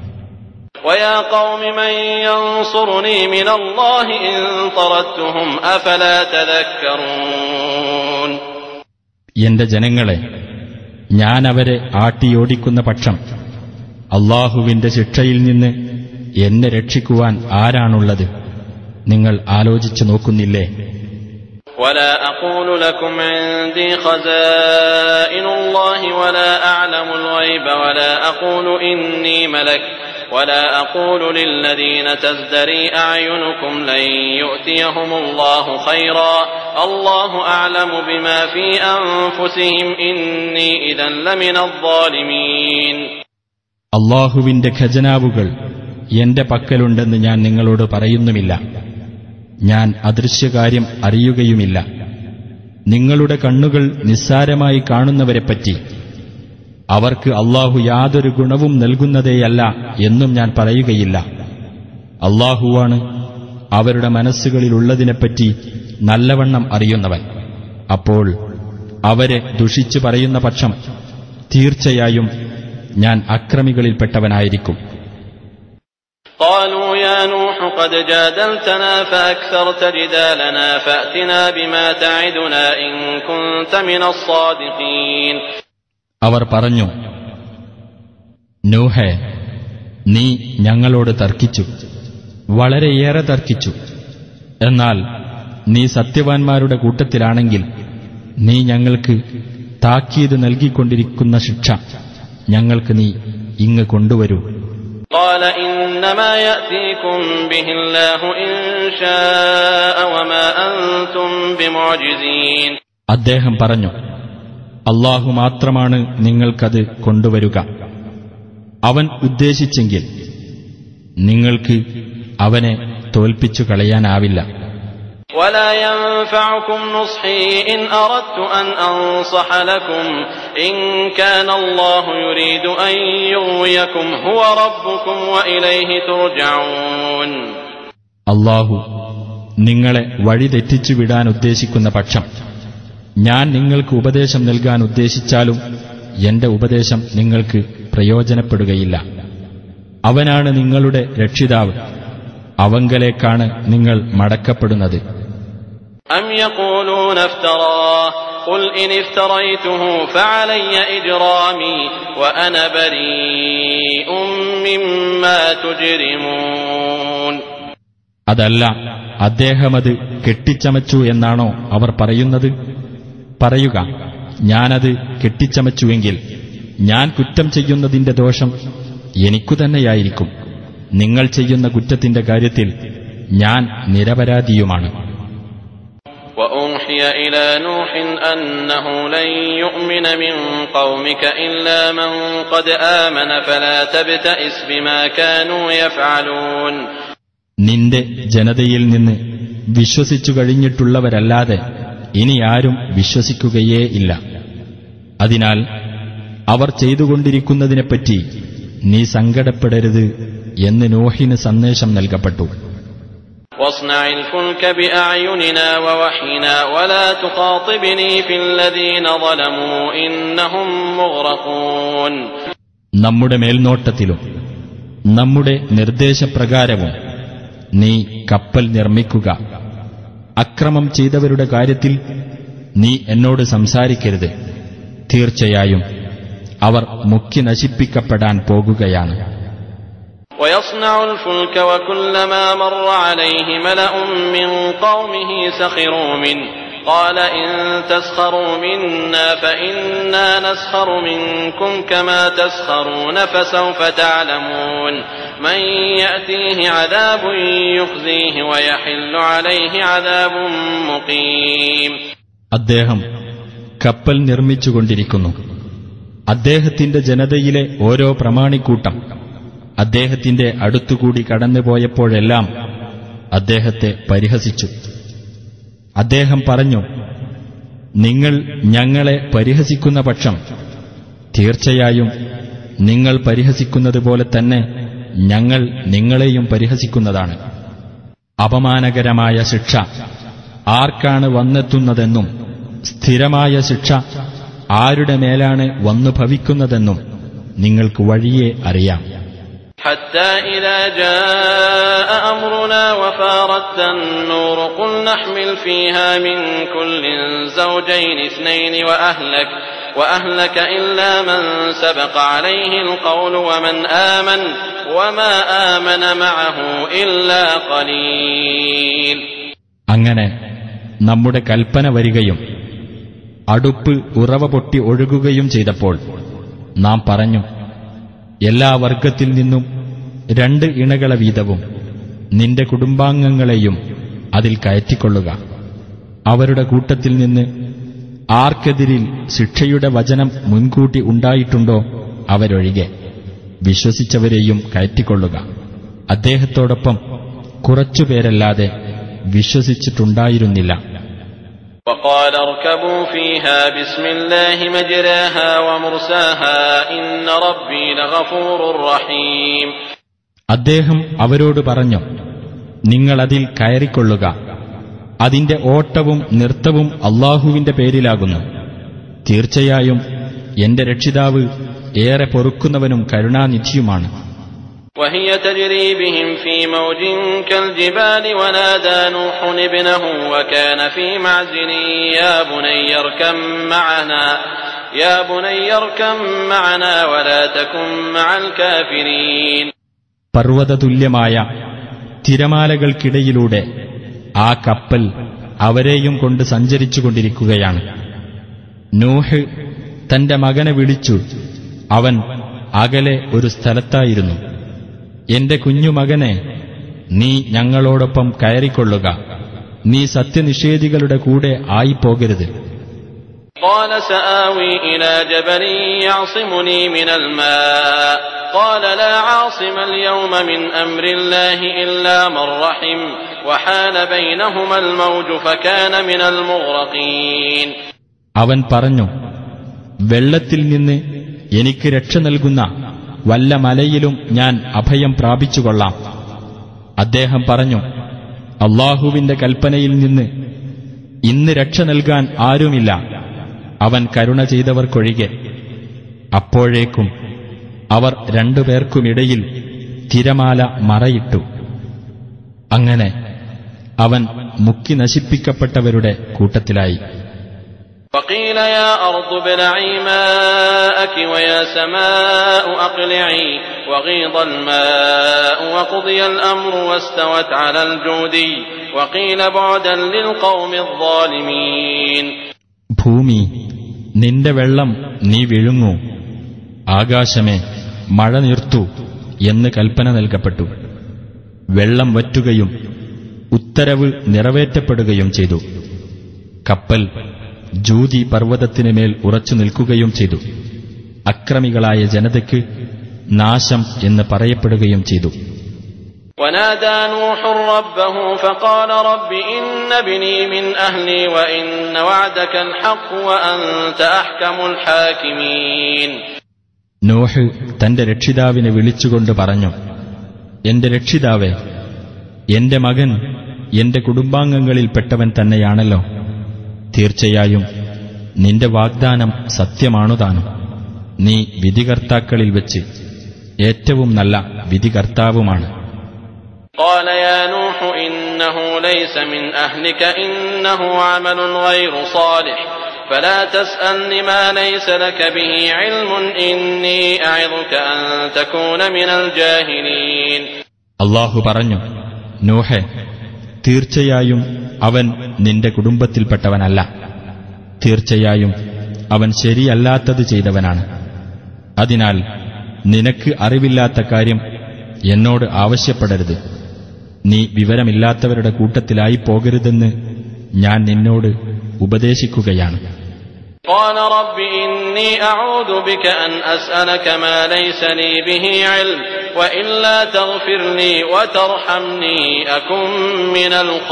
وَيَا قَوْمِ مَنْ يَنْصُرُنِي مِنَ اللَّهِ إِنْ طَرَدتُّهُمْ أَفَلَا تَذَكَّرُونَ. എന്റെ ജനങ്ങളെ, ഞാൻ അവരെ ആട്ടിയോടിക്കുന്ന പക്ഷം അല്ലാഹുവിന്റെ ശിക്ഷയിൽ നിന്ന് എന്നെ രക്ഷിക്കുവാൻ ആരാണുള്ളത്? നിങ്ങൾ ആലോചിച്ചു നോക്കുന്നില്ലേ? ولا أقول لكم عندي خزائن الله ولا أعلم الغيب ولا أقول إني ملك ولا أقول للذين تزدري أعينكم لن يؤتيهم الله خيرا الله أعلم بما في أنفسهم إني إذا لمن الظالمين. അല്ലാഹുവിന്റെ ഖജനാവുകൾ എന്റെ പക്കലുണ്ടെന്ന് ഞാൻ നിങ്ങളോട് പറയുന്നുമില്ല. ഞാൻ അദൃശ്യകാര്യം അറിയുകയുമില്ല. നിങ്ങളുടെ കണ്ണുകൾ നിസ്സാരമായി കാണുന്നവരെപ്പറ്റി അവർക്ക് അല്ലാഹു യാതൊരു ഗുണവും നൽകുന്നതേയല്ല എന്നും ഞാൻ പറയുകയില്ല. അല്ലാഹുവാണ് അവരുടെ മനസ്സുകളിലുള്ളതിനെപ്പറ്റി നല്ലവണ്ണം അറിയുന്നവൻ. അപ്പോൾ അവരെ ദുഷിച്ചു പറയുന്ന പക്ഷം തീർച്ചയായും ഞാൻ അക്രമികളിൽപ്പെട്ടവനായിരിക്കും. قالوا يا نوح قد جادلتنا فأكثرت جدالنا فأتنا بما تعدنا إن كنت من الصادقين. അവർ പറഞ്ഞു, നൂഹേ, നീ ഞങ്ങളോട് തർക്കിച്ചു, വളരെയേറെ തർക്കിച്ചു. എന്നാൽ നീ സത്യവാൻമാരുടെ കൂട്ടത്തിലാണെങ്കിൽ നീ ഞങ്ങൾക്ക് താക്കീത് നൽകിക്കൊണ്ടിരിക്കുന്ന ശിക്ഷ ഞങ്ങൾക്ക് നീ ഇങ്ങ് കൊണ്ടുവരൂ. قال إنما يأتيكم به الله إن شاء وما أنتم بمعجزين. അദ്ദേഹം പറഞ്ഞു, അല്ലാഹു മാത്രമാണ് നിങ്ങൾക്കത് കൊണ്ടുവരുക. അവൻ ഉദ്ദേശിച്ചെങ്കിൽ നിങ്ങൾക്ക് അവനെ തോൽപ്പിച്ചു കളയാനാവില്ല. ولا ينفعكم نصحي إن أردت أن أنصح لكم إن كان الله يريد أن يغويكم هو ربكم وإليه ترجعون. അല്ലാഹു നിങ്ങളെ വഴിതെറ്റിച്ചു വിടാൻ ഉദ്ദേശിക്കുന്ന പക്ഷം ഞാൻ നിങ്ങൾക്ക് ഉപദേശം നൽകാൻ ഉദ്ദേശിച്ചാലും എന്റെ ഉപദേശം നിങ്ങൾക്ക് പ്രയോജനപ്പെടുകയില്ല. അവനാണ് നിങ്ങളുടെ രക്ഷിതാവ്, അവങ്കലേക്കാണ് നിങ്ങൾ മടക്കപ്പെടുന്നത്. أم يقولون افتراه قل إن افتريته فعلي إجرامي وأنا بريء مما تجرمون. അതല്ല, അദ്ദേഹമത് കെട്ടിച്ചമച്ചു എന്നാണോ അവർ പറയുന്നത്? പറയുക, ഞാനത് കെട്ടിച്ചമച്ചുവെങ്കിൽ ഞാൻ കുറ്റം ചെയ്യുന്നതിന്റെ ദോഷം എനിക്കു തന്നെയായിരിക്കും. നിങ്ങൾ ചെയ്യുന്ന കുറ്റത്തിന്റെ കാര്യത്തിൽ ഞാൻ നിരപരാധിയുമാണ്. وأوحي إلى نوح أنه لن يؤمن من قومك إلا من قد آمن فلا تبتئس بما كانوا يفعلون. നിന്റെ ജനതയിൽ നിന്ന് വിശ്വസിച്ചു കഴിഞ്ഞിട്ടുള്ളവരല്ലാതെ ഇനി ആരും വിശ്വസിക്കുകയേ ഇല്ല. അതിനാൽ അവർ ചെയ്തുകൊണ്ടിരിക്കുന്നതിനെപ്പറ്റി നീ സങ്കടപ്പെടരുത് എന്ന് നോഹിന് സന്ദേശം നൽകപ്പെട്ടു. واصنع الفلك بأعيننا ووحينا ولا تخاطبني في الذين ظلموا إنهم مغرقون. നമ്മുടെ മേൽനോട്ടത്തിലും നമ്മുടെ നിർദ്ദേശപ്രകാരവും നീ കപ്പൽ നിർമ്മിക്കുക. അക്രമം ചെയ്തവരുടെ കാര്യത്തിൽ നീ എന്നോട് സംസാരിക്കരുത്. തീർച്ചയായും അവർ മുക്കി നശിപ്പിക്കപ്പെടാൻ പോകുകയാണ്. ويصنع الفلك وكلما مر عليه ملأ من قومه سخروا منه قال إن تسخروا منا فإنا نسخر منكم كما تسخرون فسوف تعلمون من يأتيه عذاب يخزيه ويحل عليه عذاب مقيم. അദ്ദേഹം കപ്പൽ നിർമ്മിച്ചുകൊണ്ടിരിക്കുന്നു. അദ്ദേഹത്തിന്റെ ജനതയിലെ ഓരോ പ്രമാണിക്കൂട്ടം അദ്ദേഹത്തിന്റെ അടുത്തുകൂടി കടന്നുപോയപ്പോഴെല്ലാം അദ്ദേഹത്തെ പരിഹസിച്ചു. അദ്ദേഹം പറഞ്ഞു, നിങ്ങൾ ഞങ്ങളെ പരിഹസിക്കുന്ന പക്ഷം തീർച്ചയായും നിങ്ങൾ പരിഹസിക്കുന്നതുപോലെ തന്നെ ഞങ്ങൾ നിങ്ങളെയും പരിഹസിക്കുന്നതാണ്. അപമാനകരമായ ശിക്ഷ ആർക്കാണ് വന്നെത്തുന്നതെന്നും സ്ഥിരമായ ശിക്ഷ ആരുടെ മേലാണ് വന്നു ഭവിക്കുന്നതെന്നും നിങ്ങൾക്ക് വഴിയെ അറിയാം. حتى إذا جاء أمرنا وفارت النور قل نحمل فيها من كل زوجين اثنين وأهلك وأهلك إلا من سبق عليه القول ومن آمن وما آمن معه إلا قليل. അങ്ങനെ നമ്മുടെ കൽപ്പന വരികയും അടുപ്പ് ഉറവ പൊട്ടി ഒഴുകുകയും ചെയ്തപ്പോൾ നാം പറഞ്ഞു, എല്ലാ വർഗത്തിൽ നിന്നും രണ്ട് ഇണകളെ വീതവും നിന്റെ കുടുംബാംഗങ്ങളെയും അതിൽ കയറ്റിക്കൊള്ളുക. അവരുടെ കൂട്ടത്തിൽ നിന്ന് ആർക്കെതിരിൽ ശിക്ഷയുടെ വചനം മുൻകൂട്ടി ഉണ്ടായിട്ടുണ്ടോ അവരൊഴികെ വിശ്വസിച്ചവരെയും കയറ്റിക്കൊള്ളുക. അദ്ദേഹത്തോടൊപ്പം കുറച്ചുപേരല്ലാതെ വിശ്വസിച്ചിട്ടുണ്ടായിരുന്നില്ല. وقال اركبوا فيها بسم الله مجراها ومرساها إن ربي لغفور رحيم. അദ്ദേഹം അവരോട് പറഞ്ഞു, നിങ്ങളതിൽ കയറിക്കൊള്ളുക. അതിന്റെ ഓട്ടവും നൃത്തവും അല്ലാഹുവിന്റെ പേരിലാകുന്നു. തീർച്ചയായും എന്റെ രക്ഷിതാവ് ഏറെ പൊറുക്കുന്നവനും കരുണാനിധിയുമാണ്. وهي تجري بهم في موج كالجبال ونادى نوح ابنه وكان في معزل يا بني اركب معنا يا بني اركب معنا ولا تكن مع الكافرين. പർവ്വതതുല്യമായ തിരമാലകൾക്കിടയിലൂടെ ആ കപ്പൽ അവരെയും കൊണ്ട് സഞ്ചരിച്ചുകൊണ്ടിരിക്കുകയാണ്. നൂഹ് തന്റെ മകനെ വിളിച്ചു. അവൻ അകലെ ഒരു സ്ഥലത്തായിരുന്നു. എന്റെ കുഞ്ഞുമകനെ, നീ ഞങ്ങളോടൊപ്പം കയറിക്കൊള്ളുക. നീ സത്യനിഷേധികളുടെ കൂടെ ആയിപ്പോകരുത്. قال سآوي إلى جبل يعصمني من الماء قال لا عاصم اليوم من أمر الله إلا من رحم وحال بينهما الموج فكان من المغرقين. അവൻ പറഞ്ഞു, വെള്ളത്തിൽ നിന്ന് എനിക്ക് രക്ഷ നൽകുന്ന വല്ല മലയിലും ഞാൻ അഭയം പ്രാപിച്ചുകൊള്ളാം. അദ്ദേഹം പറഞ്ഞു, അല്ലാഹുവിന്റെ കൽപ്പനയിൽ നിന്ന് ഇന്ന് രക്ഷ നൽകാൻ ആരുമില്ല, അവൻ കരുണ ചെയ്തവർക്കൊഴികെ. അപ്പോഴേക്കും അവർ രണ്ടുപേർക്കുമിടയിൽ തിരമാല മറയിട്ടു. അങ്ങനെ അവൻ മുക്കി നശിപ്പിക്കപ്പെട്ടവരുടെ കൂട്ടത്തിലായി. وقيل يا أرض ابلعي ماءك ويا سماء أقلعي وغيض الماء وقضي الأمر واستوت على الجودي وقيل بعدا للقوم الظالمين. ഭൂമി, നിന്റെ വെള്ളം നീ വിഴുങ്ങൂ, ആകാശമേ മഴ നിർത്തൂ എന്ന് കൽപ്പന നൽകപ്പെട്ടു. വെള്ളം വറ്റുകയും ഉത്തരവ് നിറവേറ്റപ്പെടുകയും ചെയ്തു. കപ്പൽ ജൂതി പർവ്വതത്തിനുമേൽ ഉറച്ചു നിൽക്കുകയും ചെയ്തു. അക്രമികളായ ജനതയ്ക്ക് നാശം എന്ന് പറയപ്പെടുകയും ചെയ്തു. ونادى نوح ربه فقال رب إن ابني من أهلي وإن وعدك الحق وأنت أحكم الحاكمين. നോഹ് തന്റെ രക്ഷിതാവിനെ വിളിച്ചുകൊണ്ട് പറഞ്ഞു, എന്റെ രക്ഷിതാവേ, എന്റെ മകൻ എന്റെ കുടുംബാംഗങ്ങളിൽപ്പെട്ടവൻ തന്നെയാണല്ലോ. തീർച്ചയായും നിന്റെ വാഗ്ദാനം സത്യമാണുതാനും. നീ വിധികർത്താക്കളിൽ വെച്ച് ഏറ്റവും നല്ല വിധികർത്താവുമാണ്. قال يا نوح إنه ليس من أهلك إنه عمل غير صالح فلا تسألني ما ليس لك به علم إني أعظك أن تكون من الجاهلين. അല്ലാഹു പറഞ്ഞു, നൂഹേ, തീർച്ചയായും അവൻ നിന്റെ കുടുംബത്തിൽപ്പെട്ടവനല്ല. തീർച്ചയായും അവൻ ശരിയല്ലാത്തത് ചെയ്തവനാണ്. അതിനാൽ നിനക്ക് അറിവില്ലാത്ത കാര്യം എന്നോട് ആവശ്യപ്പെടരുത്. നീ വിവരമില്ലാത്തവരുടെ കൂട്ടത്തിലായി പോകരുതെന്ന് ഞാൻ നിന്നോട് ഉപദേശിക്കുകയാണ്. قال رب إني أعوذ بك أن أسألك ما ليس لي به علم وإلا تغفر لي وترحمني أكن من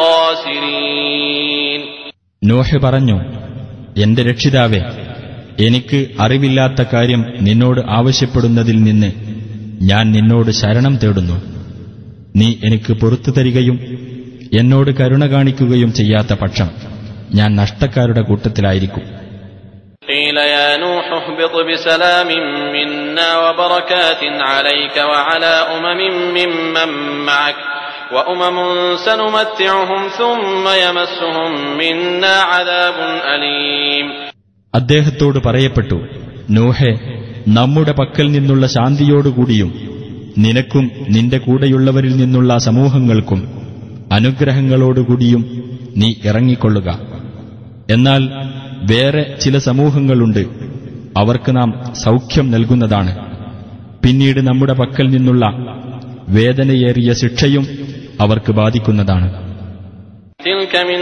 الخاسرين. നോഹ് പറഞ്ഞു, എന്റെ രക്ഷിതാവേ, എനിക്ക് അറിവില്ലാത്ത കാര്യം നിന്നോട് ആവശ്യപ്പെടുന്നതിൽ നിന്ന് ഞാൻ നിന്നോട് ശരണം തേടുന്നു. നീ എനിക്ക് പുറത്തു തരികയും എന്നോട് കരുണ കാണിക്കുകയും ചെയ്യാത്ത പക്ഷം ഞാൻ നഷ്ടക്കാരുടെ കൂട്ടത്തിലായിരിക്കും. قيل يا نوح اهبط بسلام منا وبركات عليك وعلى أمم ممن معك وأمم سنمتعهم ثم يمسهم منا عذاب أليم. അദ്ദേഹത്തോട് പറയപ്പെട്ടു, നൂഹേ, നമ്മുടെ പക്കൽ നിന്നുള്ള ശാന്തിയോടുകൂടിയും നിനക്കും നിന്റെ കൂടെയുള്ളവരിൽ നിന്നുള്ള സമൂഹങ്ങൾക്കും അനുഗ്രഹങ്ങളോടുകൂടിയും നീ ഇറങ്ങിക്കൊള്ളുക. എന്നാൽ വേറെ ചില സമൂഹങ്ങളുണ്ട്, അവർക്ക് നാം സൗഖ്യം നൽകുന്നതാണ്. പിന്നീട് നമ്മുടെ പക്കൽ നിന്നുള്ള വേദനയേറിയ ശിക്ഷയും അവർക്ക് ബാധിക്കുന്നതാണ്. تلك من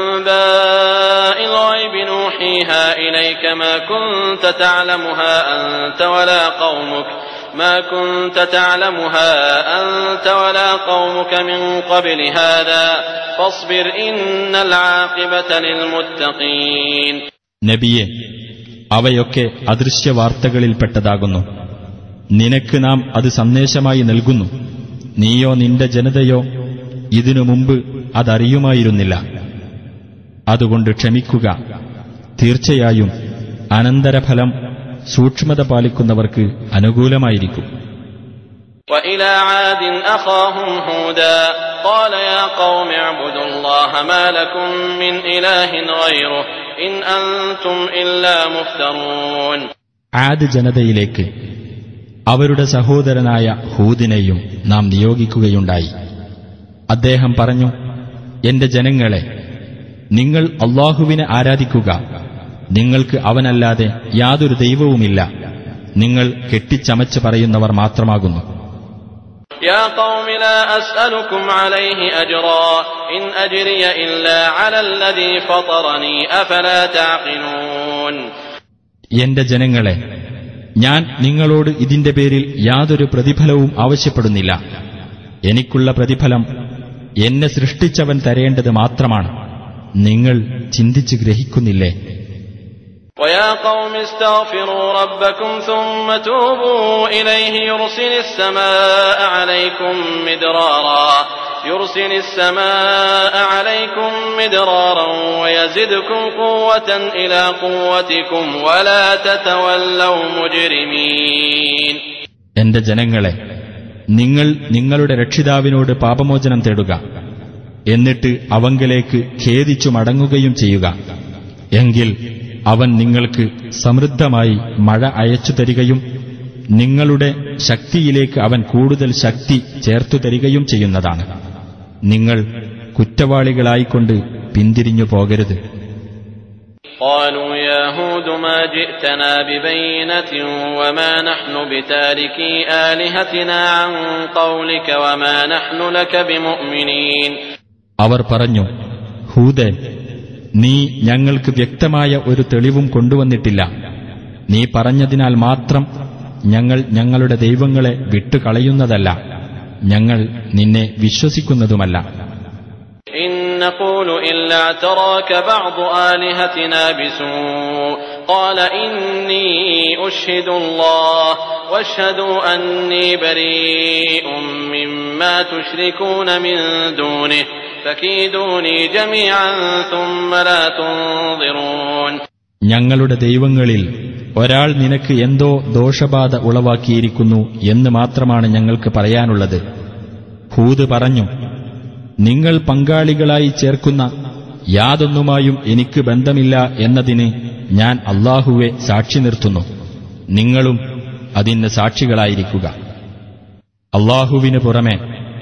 أنباء الغيب نوحيها إليك ما كنت تعلمها أنت ولا قومك ما كنت تعلمها أنت ولا قومك من قبل هذا فاصبر إن العاقبة للمتقين. നബിയെ, അവയൊക്കെ അദൃശ്യവാർത്തകളിൽപ്പെട്ടതാകുന്നു. നിനക്ക് നാം അത് സന്ദേശമായി നൽകുന്നു. നീയോ നിന്റെ ജനതയോ ഇതിനു മുമ്പ് അതറിയുമായിരുന്നില്ല. അതുകൊണ്ട് ക്ഷമിക്കുക. തീർച്ചയായും അനന്തരഫലം സൂക്ഷ്മത പാലിക്കുന്നവർക്ക് അനുകൂലമായിരിക്കും. وإلى عاد أخاهم هودا قال يا قوم اعبدوا الله ما لكم من إله غيره إن أنتم إلا مفترون. ആദ് ജനതയിലേക്ക് അവരുടെ സഹോദരനായ ഹൂദിനെയും നാം നിയോഗിക്കുകയുണ്ടായി. അദ്ദേഹം പറഞ്ഞു, എന്റെ ജനങ്ങളെ, നിങ്ങൾ അല്ലാഹുവിനെ ആരാധിക്കുക. നിങ്ങൾക്ക് അവനല്ലാതെ യാതൊരു ദൈവവുമില്ല. നിങ്ങൾ കെട്ടിച്ചമച്ച് പറയുന്നവർ മാത്രമാകുന്നു. يا قوم لا أسألكم عليه أجرا إن أجري إلا على الذي فطرني أفلا تعقلون. എന്റെ ജനങ്ങളെ, ഞാൻ നിങ്ങളോട് ഇതിന്റെ പേരിൽ യാതൊരു പ്രതിഫലവും ആവശ്യപ്പെടുന്നില്ല. എനിക്കുള്ള പ്രതിഫലം എന്നെ സൃഷ്ടിച്ചവൻ തരേണ്ടത് മാത്രമാണ്. നിങ്ങൾ ചിന്തിച്ച് ഗ്രഹിക്കുന്നില്ലേ? وَيَا قَوْمِ اسْتَغْفِرُوا رَبَّكُمْ ثُمَّ تُوبُوا إِلَيْهِ يُرْسِلِ السَّمَاءَ عَلَيْكُمْ مِدْرَارًا يُرْسِلِ السَّمَاءَ عَلَيْكُمْ مِدْرَارًا وَيَزِدْكُمْ قُوَّةً إِلَى قُوَّتِكُمْ وَلَا تَتَوَلَّوْا مُجْرِمِينَ. എന്റെ ജനങ്ങളെ, നിങ്ങൾ നിങ്ങളുടെ രക്ഷിതാവിനോട് പാപമോചനം തേടുക, എന്നിട്ട് അവങ്കലേക്ക് ഖേദിച്ചു മടങ്ങുകയും ചെയ്യുക. എങ്കിൽ അവൻ നിങ്ങൾക്ക് സമൃദ്ധമായി മഴ അയച്ചു തരികയും നിങ്ങളുടെ ശക്തിയിലേക്ക് അവൻ കൂടുതൽ ശക്തി ചേർത്തു തരികയും ചെയ്യുന്നതാണ്. നിങ്ങൾ കുറ്റവാളികളായിക്കൊണ്ട് പിന്തിരിഞ്ഞു പോകരുത്. قالوا يا هود ما جئتنا ببينة وما نحن بتاركي آلهتنا عن قولك وما نحن لك بمؤمنين. അവർ പറഞ്ഞു, ഹൂദേ, നീ ഞങ്ങൾക്ക് വ്യക്തമായ ഒരു തെളിവും കൊണ്ടുവന്നിട്ടില്ല. നീ പറഞ്ഞതിനാൽ മാത്രം ഞങ്ങൾ ഞങ്ങളുടെ ദൈവങ്ങളെ വിട്ടുകളയുന്നതല്ല, ഞങ്ങൾ നിന്നെ വിശ്വസിക്കുന്നതുമല്ല. إن نقول إلا اعتراك بعض آلهتنا بسوء قال إني أشهد الله واشهدوا أني بريء مما تشركون من دونه فكيدوني جميعا ثم لا تنظرون. ഞങ്ങളുടെ ദൈവങ്ങളിൽ ഒരാൾ നിനക്ക് എന്തോ ദോഷബാധ ഉളവാക്കിയിരിക്കുന്നു എന്ന് മാത്രമാണ് ഞങ്ങൾക്ക് പറയാനുള്ളത്. ഹൂദ് പറഞ്ഞു, നിങ്ങൾ പങ്കാളികളായി ചേർക്കുന്ന യാതൊന്നുമായും എനിക്ക് ബന്ധമില്ല എന്നതിന് ഞാൻ അല്ലാഹുവെ സാക്ഷി നിർത്തുന്നു. നിങ്ങളും അതിന് സാക്ഷികളായിരിക്കുക. അല്ലാഹുവിന് പുറമെ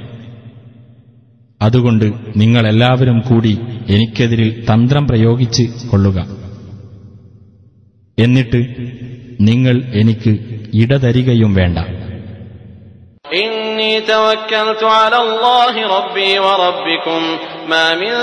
അതുകൊണ്ട് നിങ്ങളെല്ലാവരും കൂടി എനിക്കെതിരിൽ തന്ത്രം പ്രയോഗിച്ച് കൊള്ളുക. എന്നിട്ട് നിങ്ങൾ എനിക്ക് ഇടതരികയും വേണ്ട. إني توكلت على الله ربي وربكم ما من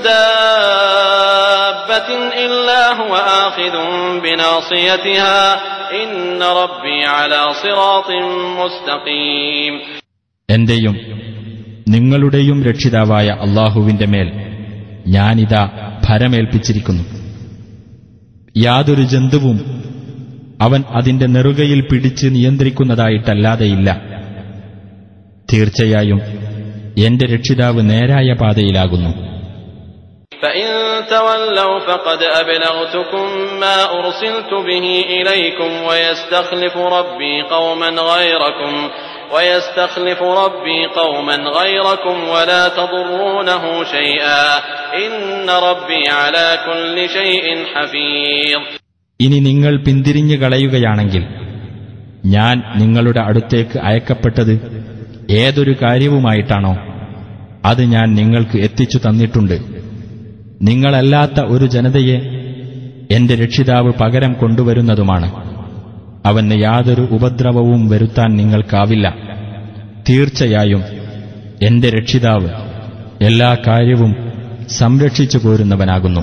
دابة إلا هو آخذ بناصيتها إن ربي على صراط مستقيم. എന്റെയും നിങ്ങളുടെയും രക്ഷിതാവായ അല്ലാഹുവിന്റെ മേൽ ഞാനിതാ ഭരമേൽപ്പിച്ചിരിക്കുന്നു. യാതൊരു ജന്തുവും അവൻ അതിന്റെ നെറുകയിൽ പിടിച്ച് നിയന്ത്രിക്കുന്നതായിട്ടല്ലാതെയില്ല. തീർച്ചയായും എന്റെ രക്ഷിതാവ് നേരായ പാതയിലാകുന്നു. فإن تولوا فقد أبلغتكم ما أرسلت به إليكم ويستخلف ربي قوما غيركم ويستخلف ربي قوما غيركم ولا تضرونه شيئا إن ربي على كل شيء حفيظ. ഇനി നിങ്ങൾ പിന്തിരിഞ്ഞു കളയുകയാണെങ്കിൽ ഞാൻ നിങ്ങളുടെ അടുത്തേക്ക് അയക്കപ്പെട്ടത് ഏതൊരു കാര്യവുമായിട്ടാണോ അത് ഞാൻ നിങ്ങൾക്ക് എത്തിച്ചു തന്നിട്ടുണ്ട്. നിങ്ങളല്ലാത്ത ഒരു ജനതയെ എന്റെ രക്ഷിതാവ് പകരം കൊണ്ടുവരുന്നതുമാണ്. അവന് യാതൊരു ഉപദ്രവവും വരുത്താൻ നിങ്ങൾക്കാവില്ല. തീർച്ചയായും എന്റെ രക്ഷിതാവ് എല്ലാ കാര്യവും സംരക്ഷിച്ചു പോരുന്നവനാകുന്നു.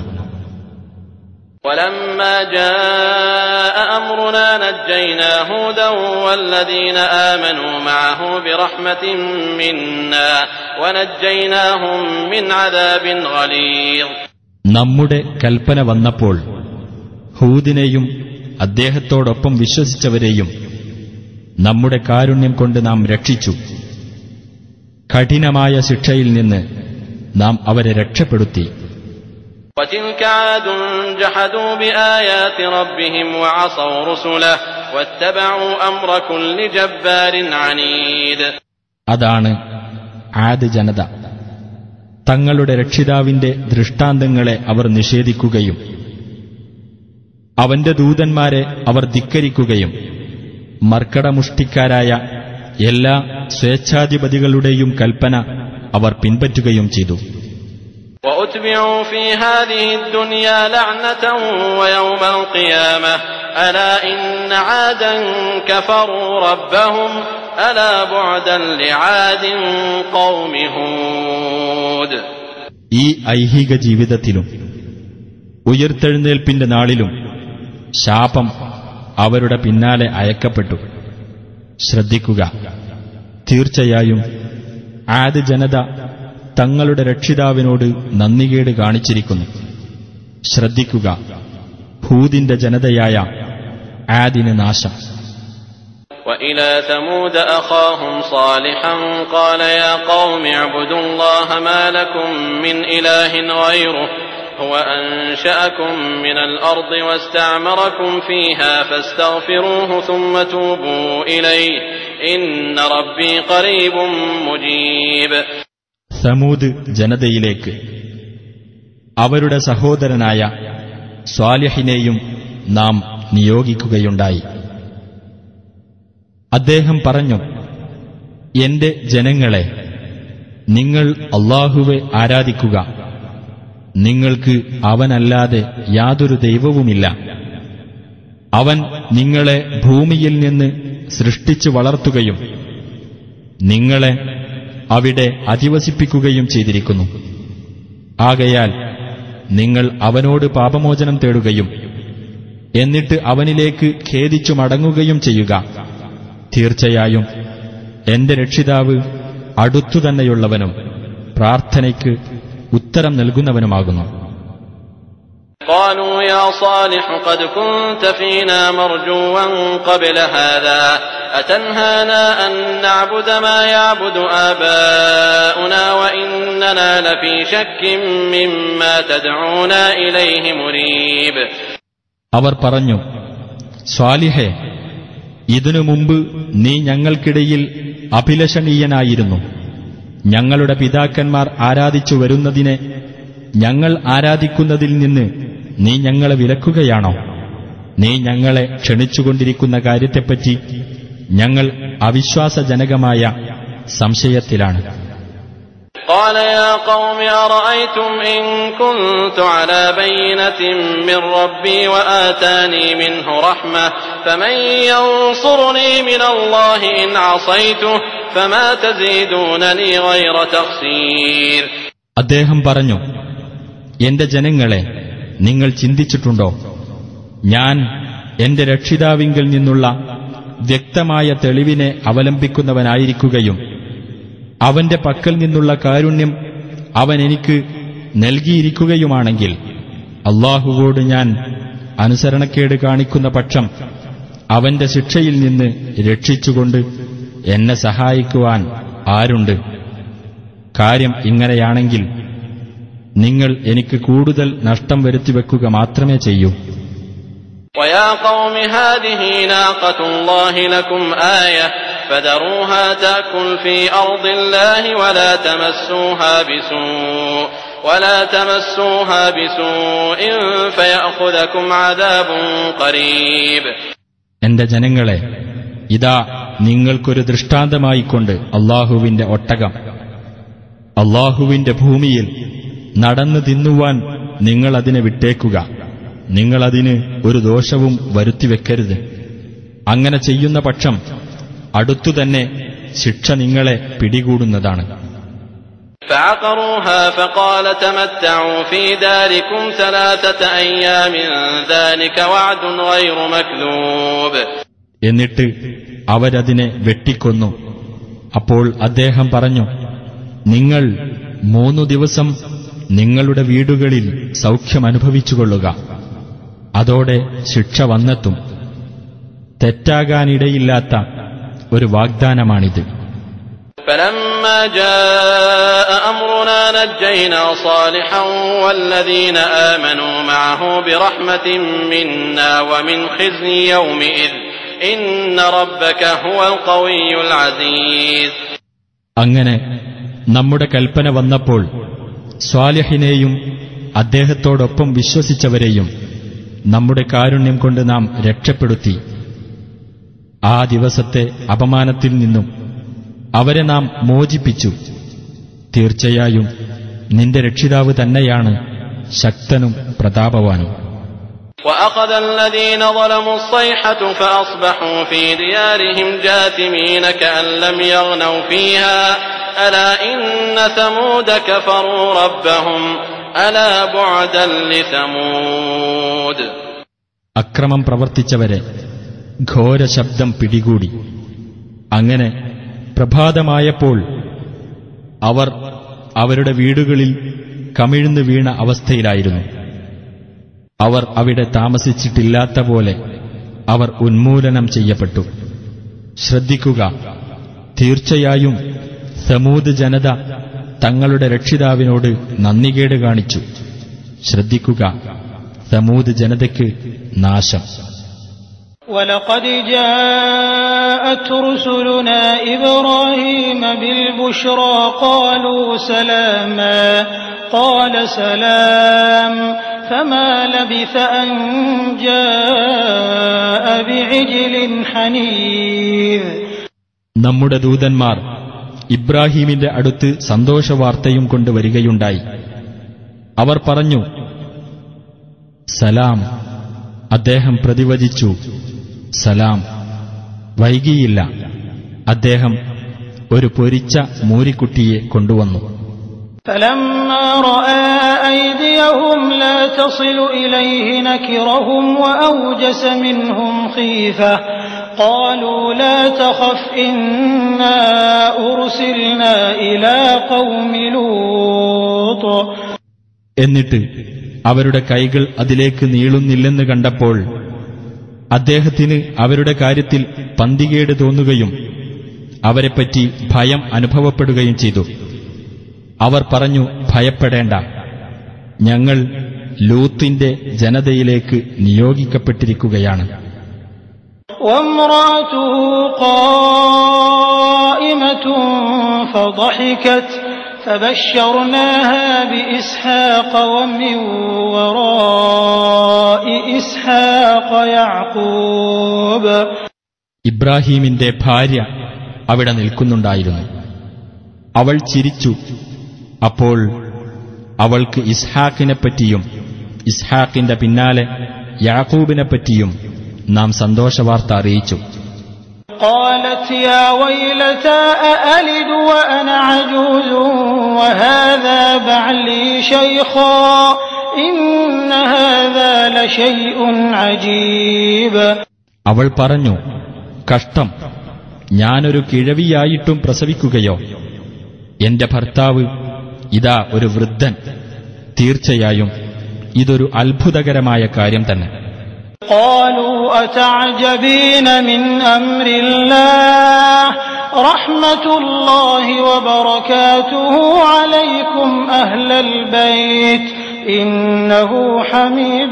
ولما جاء أمرنا نجينا هودا والذين آمنوا معه برحمة منا ونجيناهم من عذاب غليظ. നമ്മുടെ കൽപ്പന വന്നപ്പോൾ ഹൂദിനെയും അദ്ദേഹത്തോടൊപ്പം വിശ്വസിച്ചവരെയും നമ്മുടെ കാരുണ്യം കൊണ്ട് നാം രക്ഷിച്ചു. കഠിനമായ ശിക്ഷയിൽ നിന്ന് നാം അവരെ രക്ഷപ്പെടുത്തി. وتلك عاد جحدوا بآيات ربهم وعصوا رسله واتبعوا أمر كل جبار عنيد. അതാണ് ആദ് ജനത. തങ്ങളുടെ രക്ഷിതാവിന്റെ ദൃഷ്ടാന്തങ്ങളെ അവർ നിഷേധിക്കുകയും അവന്റെ ദൂതന്മാരെ അവർ ധിക്കരിക്കുകയും മർക്കടമുഷ്ടിക്കാരായ എല്ലാ സ്വേച്ഛാധിപതികളുടെയും കൽപ്പന അവർ പിൻപറ്റുകയും ചെയ്തു. وأتبعوا في هذه الدنيا لعنة ويوم القيامة ألا إن عادا كفروا ربهم ألا بعدا لعاد قوم هود. ഈ ഐഹിക ജീവിതത്തിലും ഉയർത്തെഴുന്നേൽപ്പിന്റെ നാളിലും ശാപം അവരുടെ പിന്നാലെ അയക്കപ്പെട്ടു. ശ്രദ്ധിക്കുക, തീർച്ചയായും ആദ് ജനത തങ്ങളുടെ രക്ഷിതാവിനോട് നന്ദികേട് കാണിച്ചിരിക്കുന്നു. ശ്രദ്ധിക്കുക, ഹൂദിന്റെ ജനതയായ ആദിന് നാശം. وإلى ثمود أخاهم صالحا قال يا قوم اعبدوا الله ما لكم من إله غيره هو أنشأكم من الأرض واستعمركم فيها فاستغفروه ثم توبوا إليه إن ربي قريب مجيب. സമൂദ് ജനതയിലേക്ക് അവരുടെ സഹോദരനായ സ്വാലിഹിനെയും നാം നിയോഗിക്കുകയുണ്ടായി. അദ്ദേഹം പറഞ്ഞു, എന്റെ ജനങ്ങളെ, നിങ്ങൾ അല്ലാഹുവെ ആരാധിക്കുക. നിങ്ങൾക്ക് അവനല്ലാതെ യാതൊരു ദൈവവുമില്ല. അവൻ നിങ്ങളെ ഭൂമിയിൽ നിന്ന് സൃഷ്ടിച്ചു വളർത്തുകയും നിങ്ങളെ അവിടെ അധിവസിപ്പിക്കുകയും ചെയ്തിരിക്കുന്നു. ആകയാൽ നിങ്ങൾ അവനോട് പാപമോചനം തേടുകയും എന്നിട്ട് അവനിലേക്ക് ഖേദിച്ചു മടങ്ങുകയും ചെയ്യുക. തീർച്ചയായും എന്റെ രക്ഷിതാവ് അടുത്തുതന്നെയുള്ളവനും പ്രാർത്ഥനയ്ക്ക് ഉത്തരം നൽകുന്നവനുമാകുന്നു. قالوا يا صالح قد كنت فينا مرجوا قبل هذا أتنهانا أن نعبد ما يعبد آباؤنا وإننا لفي شك مما تدعونا إليه مريب. അവർ പറഞ്ഞു, സ്വാലിഹേ, ഇതിനു മുമ്പ് നീ ഞങ്ങൾക്കിടയിൽ അഭിലഷണീയനായിരുന്നു. ഞങ്ങളുടെ പിതാക്കന്മാർ ആരാധിച്ചു വരുന്നതിനെ ഞങ്ങൾ ആരാധിക്കുന്നതിൽ നിന്ന് നീ ഞങ്ങളെ വിലക്കുകയാണോ? നീ ഞങ്ങളെ ക്ഷണിച്ചുകൊണ്ടിരിക്കുന്ന കാര്യത്തെപ്പറ്റി ഞങ്ങൾ അവിശ്വാസജനകമായ സംശയത്തിലാണ്. قال يا قوم أرأيتم إن كنت على بينة من ربي وآتاني منه رحمة فمن ينصرني من الله إن عصيته فما تزيدونني غير تخسير. അദ്ദേഹം പറഞ്ഞു, എന്റെ ജനങ്ങളെ, നിങ്ങൾ ചിന്തിച്ചിട്ടുണ്ടോ, ഞാൻ എന്റെ രക്ഷിതാവിങ്കിൽ നിന്നുള്ള വ്യക്തമായ തെളിവിനെ അവലംബിക്കുന്നവനായിരിക്കുകയും അവന്റെ പക്കൽ നിന്നുള്ള കാരുണ്യം അവൻ എനിക്ക് നൽകിയിരിക്കുകയുമാണെങ്കിൽ അല്ലാഹുവോട് ഞാൻ അനുസരണക്കേട് കാണിക്കുന്ന പക്ഷം അവന്റെ ശിക്ഷയിൽ നിന്ന് രക്ഷിച്ചുകൊണ്ട് എന്നെ സഹായിക്കുവാൻ ആരുണ്ട്? കാര്യം ഇങ്ങനെയാണെങ്കിൽ നിങ്ങൾ എനിക്ക് കൂടുതൽ നഷ്ടം വരുത്തിവെക്കുക മാത്രമേ ചെയ്യൂ. وَيَا قَوْمِ هَٰذِهِ نَاقَةُ اللَّهِ لَكُمْ آيَةٌ فَذَرُوهَا تَأْكُلْ فِي أَرْضِ اللَّهِ وَلَا تَمَسُّوهَا بِسُوءٍ وَلَا تَمَسُّوهَا بِسُوءٍ فَيَأْخُذَكُمْ عَذَابٌ قَرِيبٌ. എന്റെ ജനങ്ങളെ, ഇതാ നിങ്ങൾക്കൊരു ദൃഷ്ടാന്തമായിക്കൊണ്ട് അല്ലാഹുവിന്റെ ഒട്ടകം. അല്ലാഹുവിന്റെ ഭൂമിയിൽ നടന്നു തിന്നുവാൻ നിങ്ങളതിനെ വിട്ടേക്കുക. നിങ്ങളതിന് ഒരു ദോഷവും വരുത്തിവെക്കരുത്. അങ്ങനെ ചെയ്യുന്ന പക്ഷം അടുത്തുതന്നെ ശിക്ഷ നിങ്ങളെ പിടികൂടുന്നതാണ്. فعقروها فقال تمتعوا في داركم ثلاثة أيام ذلك وعد غير مكذوب. എന്നിട്ട് അവരതിനെ വെട്ടിക്കൊന്നു. അപ്പോൾ അദ്ദേഹം പറഞ്ഞു, നിങ്ങൾ മൂന്നു ദിവസം നിങ്ങളുടെ വീടുകളിൽ സൗഖ്യമനുഭവിച്ചുകൊള്ളുക. അതോടെ ശിക്ഷ വന്നെത്തും. തെറ്റാകാനിടയില്ലാത്ത ഒരു വാഗ്ദാനമാണിത്. فلما جاء أمرنا نجينا صالحا والذين آمنوا معه برحمة منا ومن خزي يومئذ إن ربك هو القوي العزيز. അങ്ങനെ നമ്മുടെ കൽപ്പന വന്നപ്പോൾ സ്വാലിഹിനെയും അദ്ദേഹത്തോടൊപ്പം വിശ്വസിച്ചവരെയും നമ്മുടെ കാരുണ്യം കൊണ്ട് നാം രക്ഷപ്പെടുത്തി. ആ ദിവസത്തെ അപമാനത്തിൽ നിന്നും അവരെ നാം മോചിപ്പിച്ചു. തീർച്ചയായും നിന്റെ രക്ഷിതാവ് തന്നെയാണ് ശക്തനും പ്രതാപവാനും. وأخذ الذين ظلموا الصيحة فأصبحوا في ديارهم جاثمين كأن لم يغنوا فيها ألا إن ثمود كفروا ربهم ألا بعدا لثمود. അക്രമം പ്രവർത്തിച്ചവരെ ഘോര ശബ്ദം പിടികൂടി. അങ്ങനെ പ്രഭാതമായപ്പോൾ അവർ അവരുടെ വീടുകളിൽ കമിഴ്ന്നു വീണ അവസ്ഥയിലായിരുന്നു. അവർ അവിടെ താമസിച്ചിട്ടില്ലാത്ത പോലെ അവർ ഉന്മൂലനം ചെയ്യപ്പെട്ടു. ശ്രദ്ധിക്കുക, തീർച്ചയായും സമൂദ് ജനത തങ്ങളുടെ രക്ഷിതാവിനോട് നന്ദികേട് കാണിച്ചു. ശ്രദ്ധിക്കുക, സമൂദ് ജനതയ്ക്ക് നാശം. وَلَقَدْ جَاءَتْ رُسُلُنَا إِبْرَاهِيمَ بِالْبُشْرَى قَالُوا سَلَامًا قَالَ سَلَامٌ فَمَا لَبِثَ أَن جَاءَ بِعِجْلٍ حَنِيذٍ. നമ്മുടെ ദൂതന്മാർ ഇബ്രാഹീമിന്റെ അടുത്ത് സന്തോഷവാർത്തയും കൊണ്ട് വരികയുണ്ടായി. അവർ പറഞ്ഞു, സലാം. അദ്ദേഹം പ്രതിവചിച്ചു, സലാം. വൈകിയില്ല. അദ്ദേഹം ഒരു പൊരിച്ച മൂരിക്കുട്ടിയെ കൊണ്ടുവന്നു. فَلَمَّا رَأَى أَيْدِيَهُمْ لَا تَصِلُ إِلَيْهِ نَكِرَهُمْ وَأَوْجَسَ مِنْهُمْ خِيفَةً قَالُوا لَا تَخَفْ إِنَّا أُرْسِلْنَا إِلَى قَوْمِ لُوطٍ. എന്നിട്ട് അവരുടെ കൈകൾ അതിലേക്ക് നീളുന്നില്ലെന്ന് കണ്ടപ്പോൾ അദ്ദേഹത്തിന് അവരുടെ കാര്യത്തിൽ പന്തികേട് തോന്നുകയും അവരെപ്പറ്റി ഭയം അനുഭവപ്പെടുകയും ചെയ്തു. അവർ പറഞ്ഞു, ഭയപ്പെടേണ്ട, ഞങ്ങൾ ലൂത്തിന്റെ ജനതയിലേക്ക് നിയോഗിക്കപ്പെട്ടിരിക്കുകയാണ്. وَامْرَأَتُهُ قَائِمَةٌ فَضَحِكَتْ فَبَشَّرْنَاهَا بِإِسْحَاقَ وَمِنْ وَرَاءِ إِسْحَاقَ يَعْقُوبَ. ഇബ്രാഹീമിന്റെ ഭാര്യ അവിടെ നിൽക്കുന്നുണ്ടായിരുന്നു. അവൾ ചിരിച്ചു. അപ്പോൾ അവൾക്ക് ഇസ്ഹാക്കിനെപ്പറ്റിയും ഇസ്ഹാക്കിന്റെ പിന്നാലെ യാക്കൂബിനെപ്പറ്റിയും നാം സന്തോഷവാർത്ത അറിയിച്ചു. قالت يا ويلتى أألد وأنا عجوز وهذا بعلي شيخا إن هذا لشيء عجيب. അവൾ പറഞ്ഞു, കഷ്ടം, ഞാനൊരു കിഴവിയായിട്ടും പ്രസവിക്കുകയോ? എന്റെ ഭർത്താവ് ഇതാ ഒരു വൃദ്ധൻ. തീർച്ചയായും ഇതൊരു അത്ഭുതകരമായ കാര്യം തന്നെ. قالوا أتعجبين من أمر الله رحمة الله وبركاته عليكم أهل البيت إنه حميد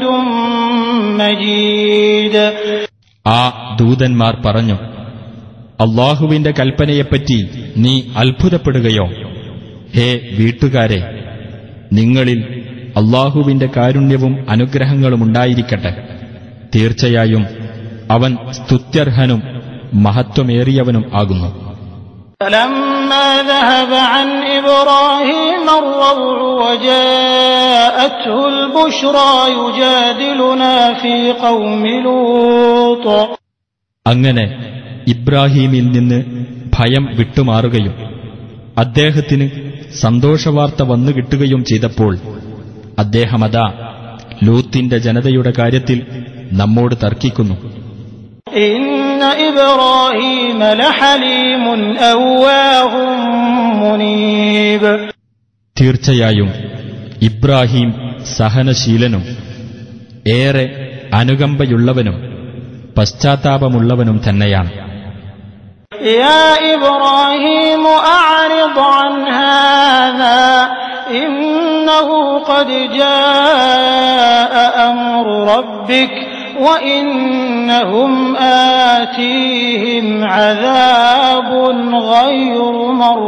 مجيد. ആ ദൂതന്മാർ പറഞ്ഞു, അല്ലാഹുവിന്റെ കൽപ്പനയെപ്പറ്റി നീ അത്ഭുതപ്പെടുകയോ? ഹേ വീട്ടുകാരെ, നിങ്ങളിൽ അല്ലാഹുവിന്റെ കാരുണ്യവും അനുഗ്രഹങ്ങളും ഉണ്ടായിരിക്കട്ടെ. തീർച്ചയായും അവൻ സ്തുത്യർഹനും മഹത്വമേറിയവനും ആകുന്നു. فلما ذهب عن إبراهيم الروع وجاءته البشرى يجادلنا في قوم لوط. അങ്ങനെ ഇബ്രാഹീമിൽ നിന്ന് ഭയം വിട്ടുമാറുകയും അദ്ദേഹത്തിന് സന്തോഷവാർത്ത വന്നു കിട്ടുകയും ചെയ്തപ്പോൾ അദ്ദേഹമതാ ലൂത്തിന്റെ ജനതയുടെ കാര്യത്തിൽ നമ്മോട് തർക്കിക്കുന്നു. ഇന്ന ഇബ്രാഹീമ ലഹലീമുൻ അവ്വാഹും മുനീബ്. തീർച്ചയായും ഇബ്രാഹീം സഹനശീലനും ഏറെ അനുകമ്പയുള്ളവനും പശ്ചാത്താപമുള്ളവനും തന്നെയാണ്. യാ ഇബ്രാഹീം അഅ്രിദ് അൻ ഹാദാ ഇന്നഹു ഖദ് ജാഅ അംറു റബ്ബിക് വഇന്നഹും ആതീഹിം അദാബുൻ ഗൈറു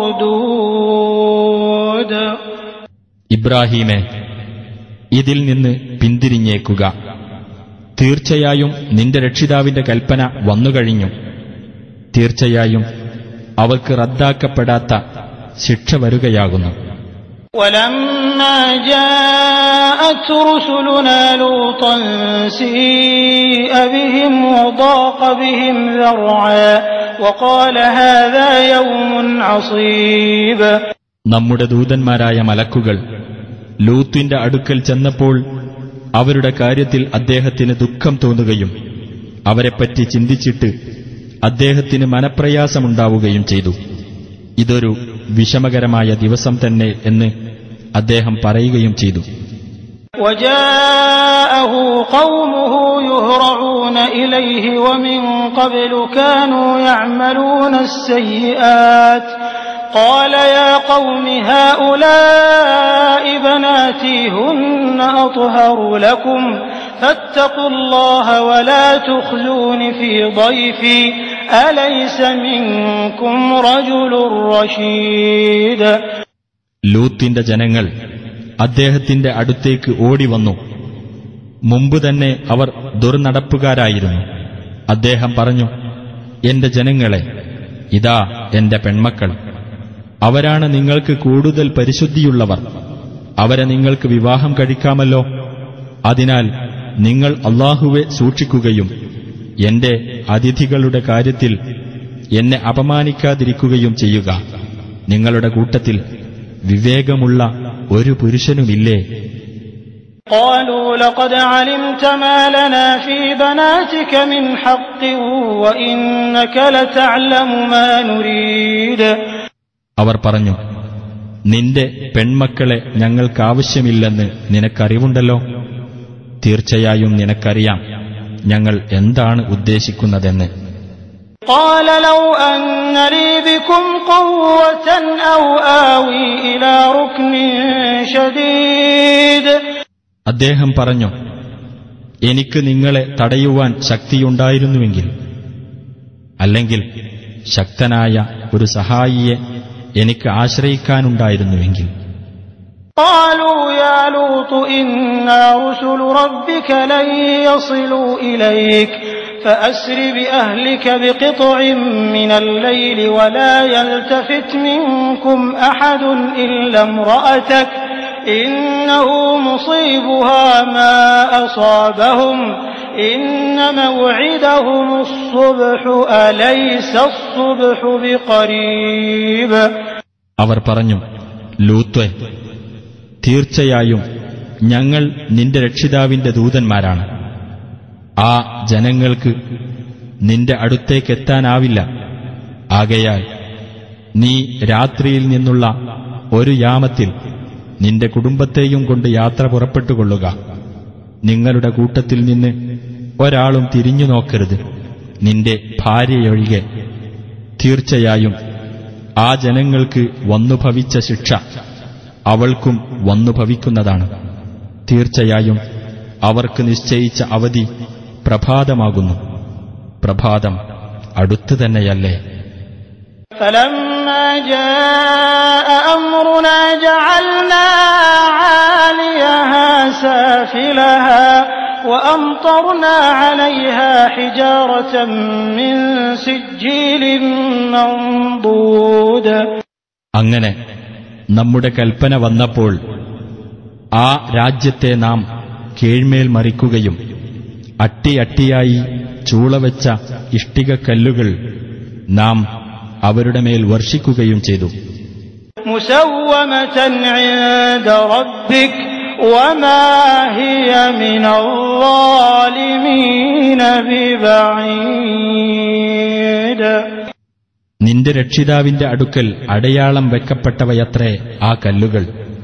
മർദൂദ്. ഇബ്രാഹീമേ, ഇതിൽ നിന്ന് പിന്തിരിഞ്ഞേക്കുക. തീർച്ചയായും നിന്റെ രക്ഷിതാവിന്റെ കൽപ്പന വന്നുകഴിഞ്ഞു. തീർച്ചയായും അവർക്ക് റദ്ദാക്കപ്പെടാത്ത ശിക്ഷ വരുകയാകുന്നു. وَلَمَّا جَاءَتْ رُسُلُنَا لُوطًا سِيءَ بِهِمْ وَضَاقَ بِهِمْ ذَرْعًا وَقَالَ هَذَا يَوْمٌ عَصِيبٌ. നമ്മുടെ ദൂതന്മാരായ മലക്കുകൾ ലൂത്തിന്റെ അടുക്കൽ ചെന്നപ്പോൾ അവരുടെ കാര്യത്തിൽ അദ്ദേഹത്തിന് ദുഃഖം തോന്നുകയും അവരെപ്പറ്റി ചിന്തിച്ചിട്ട് അദ്ദേഹത്തിന് മനപ്രയാസമുണ്ടാവുകയും ചെയ്തു. ഇതൊരു വിഷമകരമായ ദിവസം തന്നെ എന്ന് അദ്ദേഹം പറയുകയും ചെയ്തു. وجاءه قومه يهرعون إليه ومن قبل كانوا يعملون السيئات قال يا قوم هؤلاء بناتي هن أطهر لكم فاتقوا الله ولا تخزون في ضيفي أليس منكم رجل رشيد. ലൂത്തിന്റെ ജനങ്ങൾ അദ്ദേഹത്തിന്റെ അടുത്തേക്ക് ഓടിവന്നു. മുമ്പ് തന്നെ അവർ ദുർനടപ്പുകാരായിരുന്നു. അദ്ദേഹം പറഞ്ഞു, എന്റെ ജനങ്ങളെ, ഇതാ എന്റെ പെൺമക്കൾ, അവരാണ് നിങ്ങൾക്ക് കൂടുതൽ പരിശുദ്ധിയുള്ളവർ. അവരെ നിങ്ങൾക്ക് വിവാഹം കഴിക്കാമല്ലോ. അതിനാൽ നിങ്ങൾ അല്ലാഹുവെ സൂക്ഷിക്കുകയും എന്റെ അതിഥികളുടെ കാര്യത്തിൽ എന്നെ അപമാനിക്കാതിരിക്കുകയും ചെയ്യുക. നിങ്ങളുടെ കൂട്ടത്തിൽ വിവേകമുള്ള ഒരു പുരുഷനുമില്ലേ? قالوا لقد علمت ما لنا في بناتك من حق وإنك لتعلم ما نريد. അവർ പറഞ്ഞു, നിന്റെ പെൺമക്കളെ ഞങ്ങൾക്കാവശ്യമില്ലെന്ന് നിനക്കറിവുണ്ടല്ലോ. തീർച്ചയായും നിനക്കറിയാം ഞങ്ങൾ എന്താണ് ഉദ്ദേശിക്കുന്നതെന്ന്. قال لو أن لي بكم قوة أو آوي إلى ركن شديد. അദ്ദേഹം പറഞ്ഞു, എനിക്ക് നിങ്ങളെ തടയുവാൻ ശക്തിയുണ്ടായിരുന്നുവെങ്കിൽ, അല്ലെങ്കിൽ ശക്തനായ ഒരു സഹായിയെ എനിക്ക് ആശ്രയിക്കാനുണ്ടായിരുന്നുവെങ്കിൽ. قالوا يا لوط إنا رسل ربك لن يصلوا إليك فأسر بأهلك بقطع من الليل ولا يلتفت منكم أحد إلا امرأتك إنه مصيبها ما أصابهم إن موعدهم الصبح أليس الصبح بقريب. അവർ പറഞ്ഞു, ലൂത്തേ, തീർച്ചയായും ഞങ്ങൾ നിന്റെ രക്ഷിതാവിന്റെ ദൂതന്മാരാണ്. ആ ജനങ്ങൾക്ക് നിന്റെ അടുത്തേക്കെത്താനാവില്ല. ആകയാൽ നീ രാത്രിയിൽ നിന്നുള്ള ഒരു യാമത്തിൽ നിന്റെ കുടുംബത്തെയും കൊണ്ട് യാത്ര പുറപ്പെട്ടുകൊള്ളുക. നിങ്ങളുടെ കൂട്ടത്തിൽ നിന്ന് ഒരാളും തിരിഞ്ഞു നോക്കരുത്, നിന്റെ ഭാര്യയൊഴികെ. തീർച്ചയായും ആ ജനങ്ങൾക്ക് വന്നുഭവിച്ച ശിക്ഷ അവൾക്കും വന്നുഭവിക്കുന്നതാണ്. തീർച്ചയായും അവർക്ക് നിശ്ചയിച്ച അവധി പ്രഭാതമാകുന്നു. പ്രഭാതം അടുത്തു തന്നെയല്ലേ. فلما جاء أمرنا جعلنا عاليها سافلها وأمطرنا عليها حجارة من سجيل منضود. അങ്ങനെ നമ്മുടെ കൽപ്പന വന്നപ്പോൾ ആ രാജ്യത്തെ നാം കീഴ്മേൽ മറിക്കുകയും അട്ടിയട്ടിയായി ചൂളവെച്ച ഇഷ്ടികക്കല്ലുകൾ നാം അവരുടെ മേൽ വർഷിക്കുകയും ചെയ്തു. മുസവ്വമതൻ ഇൻദ റബ്ബിക വമാ ഹിയ മിനൽ-ളാലിമീന ബിബഈദ്. നിന്റെ രക്ഷിതാവിന്റെ അടുക്കൽ അടയാളം വെക്കപ്പെട്ടവയത്രേ ആ കല്ലുകൾ.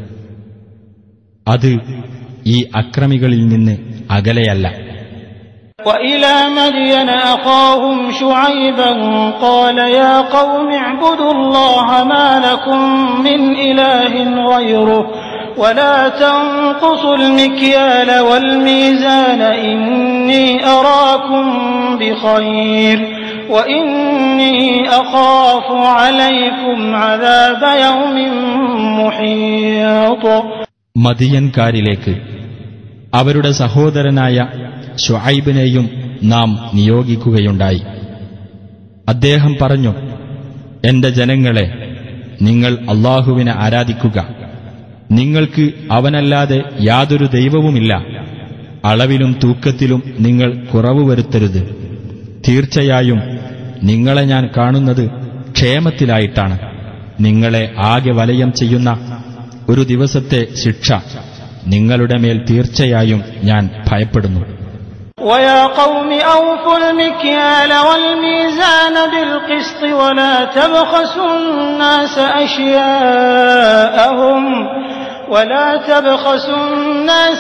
അത് ഈ അക്രമികളിൽ നിന്ന് അകലെയല്ല. وإلى مدين أخاهم شعيبا قال يا قوم اعبدوا الله ما لكم من إله غيره ولا تنقصوا المكيال والميزان إني أراكم بخير وإني أخاف عليكم عذاب يوم محيط. മദിയൻകാരിലേക്ക് അവരുടെ സഹോദരനായ ശുഐബിനെയും നാം നിയോഗിക്കുകയുണ്ടായി. അദ്ദേഹം പറഞ്ഞു, എന്റെ ജനങ്ങളെ, നിങ്ങൾ അല്ലാഹുവിനെ ആരാധിക്കുക. നിങ്ങൾക്ക് അവനല്ലാതെ യാതൊരു ദൈവവുമില്ല. അളവിലും തൂക്കത്തിലും നിങ്ങൾ കുറവ് വരുത്തരുത്. തീർച്ചയായും നിങ്ങളെ ഞാൻ കാണുന്നത് ക്ഷേമത്തിലായിട്ടാണ്. നിങ്ങളെ ആകെ വലയം ചെയ്യുന്ന ഒരു ദിവസത്തെ ശിക്ഷ നിങ്ങളുടെ മേൽ തീർച്ചയായും ഞാൻ ഭയപ്പെടുന്നു. ويا قوم أوفوا المكيال والميزان بالقسط ولا تبخسوا الناس أشياءهم ولا تبخسوا الناس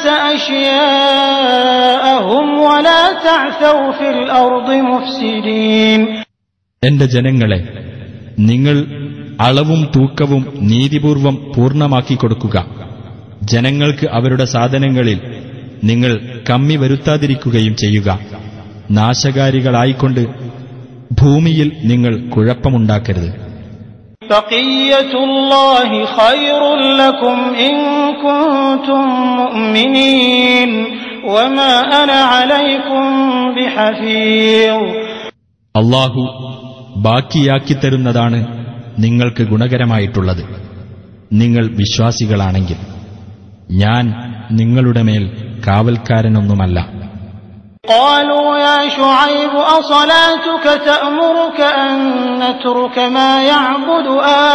أشياءهم ولا تعثوا في الأرض مفسدين. എന്റെ ജനങ്ങളെ, നിങ്ങൾ അളവും തൂക്കവും നീതിപൂർവം പൂർണ്ണമാക്കി കൊടുക്കുക. ജനങ്ങൾക്ക് അവരുടെ സാധനങ്ങളിൽ നിങ്ങൾ കമ്മി വരുത്താതിരിക്കുകയും ചെയ്യുക. നാശകാരികളായിക്കൊണ്ട് ഭൂമിയിൽ നിങ്ങൾ കുഴപ്പമുണ്ടാക്കരുത്. ബഖിയ്യത്തുല്ലാഹി ഖൈറുൽ ലക്കും ഇൻ കുൻതും മുഅ്മിനീൻ വമാ അന അലൈക്കും ബിഹഫീസ്. അല്ലാഹു ബാക്കിയാക്കി തരുന്നതാണ് നിങ്ങൾക്ക് ഗുണകരമായിട്ടുള്ളത്, നിങ്ങൾ വിശ്വാസികളാണെങ്കിൽ. ഞാൻ നിങ്ങളുടെ മേൽ കാവൽക്കാരനൊന്നുമല്ല. قالوا يا شعيب أصلاتك تأمرك أن نترك ما يعبد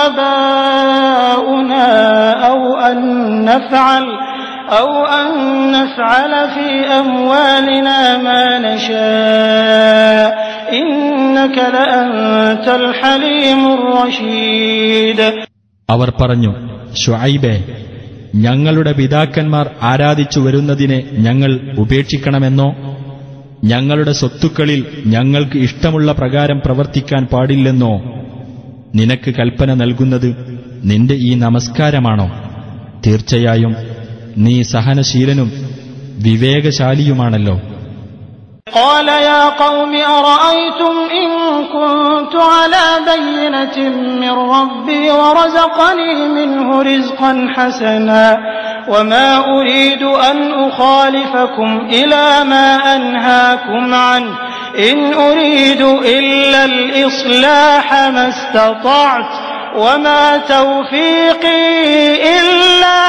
آباؤنا أو أن نفعل أو أن نفعل في أموالنا ما نشاء إنك لأنت الحليم الرشيد. അവർ പറഞ്ഞു, ശുഐബേ, ഞങ്ങളുടെ പിതാക്കന്മാർ ആരാധിച്ചു വരുന്നതിനെ ഞങ്ങൾ ഉപേക്ഷിക്കണമെന്നോ ഞങ്ങളുടെ സ്വത്തുക്കളിൽ ഞങ്ങൾക്ക് ഇഷ്ടമുള്ള പ്രകാരം പ്രവർത്തിക്കാൻ പാടില്ലെന്നോ നിനക്ക് കൽപ്പന നൽകുന്നത് നിന്റെ ഈ നമസ്കാരമാണോ? തീർച്ചയായും നീ സഹനശീലനും വിവേകശാലിയുമാണല്ലോ. قال يا قوم أرأيتم إن كنت على بينة من ربي ورزقني منه رزقا حسنا وما أريد أن أخالفكم إلى ما أنهاكم عنه إن أريد إلا الإصلاح ما استطعت وما توفيقي إلا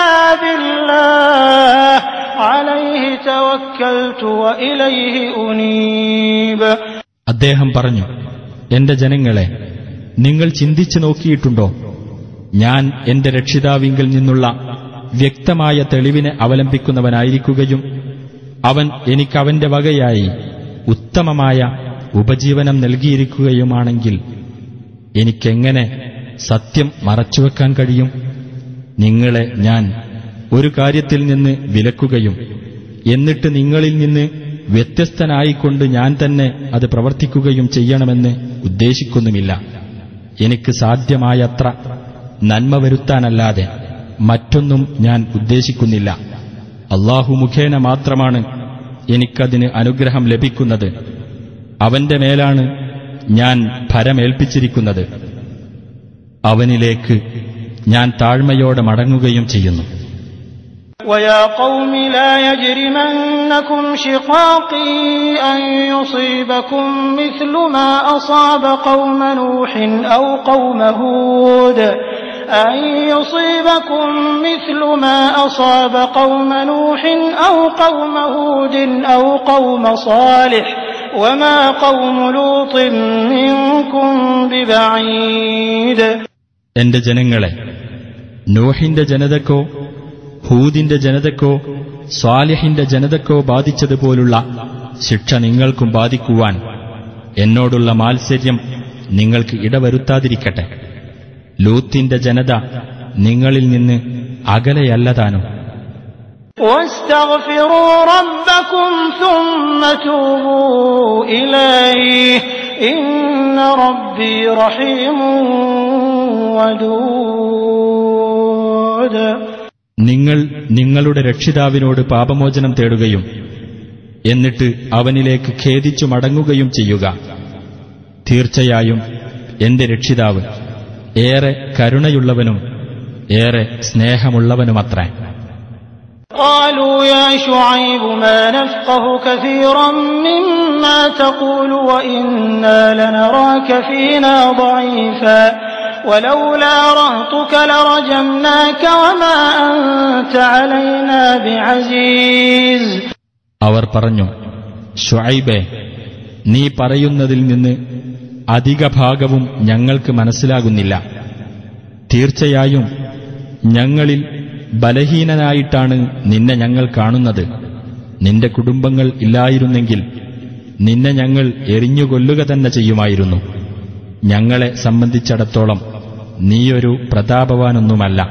بالله عليه توكلت وإليه أنيب. അദ്ദേഹം പറഞ്ഞു, എന്റെ ജനങ്ങളെ, നിങ്ങൾ ചിന്തിച്ചു നോക്കിയിട്ടുണ്ടോ? ഞാൻ എന്റെ രക്ഷിതാവിങ്കിൽ നിന്നുള്ള വ്യക്തമായ തെളിവിനെ അവലംബിക്കുന്നവനായിരിക്കുകയും അവൻ എനിക്കവന്റെ വകയായി ഉത്തമമായ ഉപജീവനം നൽകിയിരിക്കുകയുമാണെങ്കിൽ എനിക്കെങ്ങനെ സത്യം മറച്ചുവെക്കാൻ കഴിയും? നിങ്ങളെ ഞാൻ ഒരു കാര്യത്തിൽ നിന്ന് വിലക്കുകയും എന്നിട്ട് നിങ്ങളിൽ നിന്ന് വ്യത്യസ്തനായിക്കൊണ്ട് ഞാൻ തന്നെ അത് പ്രവർത്തിക്കുകയും ചെയ്യണമെന്ന് ഉദ്ദേശിക്കുന്നുമില്ല. എനിക്ക് സാധ്യമായത്ര നന്മ വരുത്താനല്ലാതെ മറ്റൊന്നും ഞാൻ ഉദ്ദേശിക്കുന്നില്ല. അല്ലാഹു മുഖേന മാത്രമാണ് എനിക്കതിന് അനുഗ്രഹം ലഭിക്കുന്നത്. അവന്റെ മേലാണ് ഞാൻ ഭരമേൽപ്പിച്ചിരിക്കുന്നത്. അവനിലേക്ക് ഞാൻ താഴ്മയോടെ മടങ്ങുകയും ചെയ്യുന്നു. ويا قوم لا يجرمنكم شقاقي أن يصيبكم مثل ما أصاب قوم نوح أو قوم هود أن يصيبكم مثل ما أصاب قوم نوح أو قوم هود أو قوم صالح وما قوم لوط منكم ببعيد. എന്റെ ജനങ്ങളെ, നൂഹിന്റെ ജനതക്കോ ഹൂദിന്റെ ജനതക്കോ സ്വാലിഹിന്റെ ജനതക്കോ ബാധിച്ചതുപോലുള്ള ശിക്ഷ നിങ്ങൾക്കും ബാധിക്കുവാൻ എന്നോടുള്ള മാത്സര്യം നിങ്ങൾക്ക് ഇടവരുത്താതിരിക്കട്ടെ. ലൂത്തിന്റെ ജനത നിങ്ങളിൽ നിന്ന് അകലെയല്ലതാനും. واستغفروا ربكم ثم توبوا إليه إن ربي رحيم ودود. നിങ്ങൾ നിങ്ങളുടെ രക്ഷിതാവിനോട് പാപമോചനം തേടുകയും എന്നിട്ട് അവനിലേക്ക് ഖേദിച്ചു മടങ്ങുകയും ചെയ്യുക. തീർച്ചയായും എന്റെ രക്ഷിതാവ് ഏറെ കരുണയുള്ളവനും ഏറെ സ്നേഹമുള്ളവനുമത്രേ. قالوا يا شعيب ما نفقه كثيرا مما تقول وإنا لنراك فينا ضعيفا ولولا رهطك لرجمناك وما أنت علينا بعزيز. അവർ പറഞ്ഞു, ശുഐബേ, നീ പറയുന്നതിൽ നിന്ന് അധിക ഭാഗവും ഞങ്ങൾക്ക് മനസ്സിലാകുന്നില്ല. തീർച്ചയായും ഞങ്ങളിൽ ബലഹീനനായിട്ടാണ് നിന്നെ ഞങ്ങൾ കാണുന്നത്. നിന്റെ കുടുംബങ്ങൾ ഇല്ലായിരുന്നെങ്കിൽ നിന്നെ ഞങ്ങൾ എറിഞ്ഞുകൊല്ലുക തന്നെ ചെയ്യുമായിരുന്നു. ഞങ്ങളെ സംബന്ധിച്ചിടത്തോളം നീയൊരു പ്രതാപവാനൊന്നുമല്ല.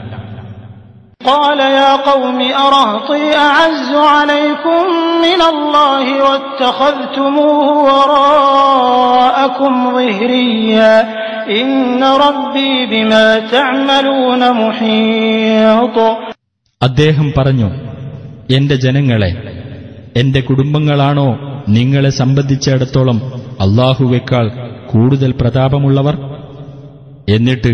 قال يا قوم أرهطي أعز عليكم من الله واتخذتموه وراءكم ظهريا إن ربي بما تعملون محيط. അദ്ദേഹം പറഞ്ഞു, എന്റെ ജനങ്ങളെ, എന്റെ കുടുംബങ്ങളാണോ നിങ്ങളെ സംബന്ധിച്ചിടത്തോളം അല്ലാഹുവേക്കാൾ കൂടുതൽ പ്രതാപമുള്ളവർ? എന്നിട്ട്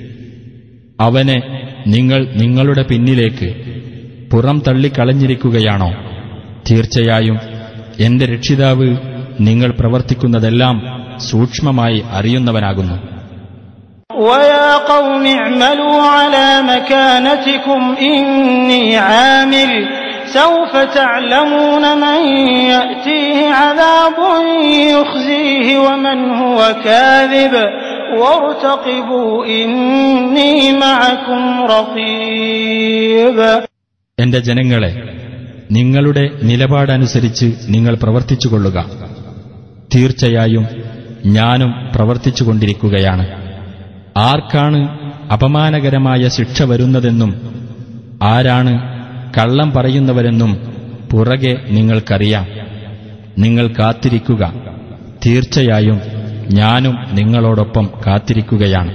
അവനെ നിങ്ങൾ നിങ്ങളുടെ പിന്നിലേക്ക് പുറം തള്ളിക്കളഞ്ഞിരിക്കുകയാണോ? തീർച്ചയായും എന്റെ രക്ഷിതാവ് നിങ്ങൾ പ്രവർത്തിക്കുന്നതെല്ലാം സൂക്ഷ്മമായി അറിയുന്നവനാകുന്നു. وَيَا قَوْمِ اعْمَلُوا عَلَى مَكَانَتِكُمْ إِنِّي عَامِلٌ سَوْفَ تَعْلَمُونَ مَن يَأْتِيهِ عَذَابٌ يُخْزِيهِ وَمَنْ هُوَ كَاذِبٌ وَارْتَقِبُوا إِنِّي مَعَكُمْ رَقِيبٌ. എന്റെ ജനങ്ങളെ, നിങ്ങളുടെ നിലപാടനുസരിച്ച് നിങ്ങൾ പ്രവർത്തിച്ചുകൊള്ളുക. തീർച്ചയായും ഞാനും പ്രവർത്തിച്ചുകൊണ്ടിരിക്കുകയാണ്. ആർക്കാണ് അപമാനകരമായ ശിക്ഷ വരുന്നതെന്നും ആരാണ് കള്ളം പറയുന്നവരെന്നും പുറകെ നിങ്ങൾക്കറിയാം. നിങ്ങൾ കാത്തിരിക്കുക. തീർച്ചയായും ഞാനും നിങ്ങളോടൊപ്പം കാത്തിരിക്കുകയാണ്.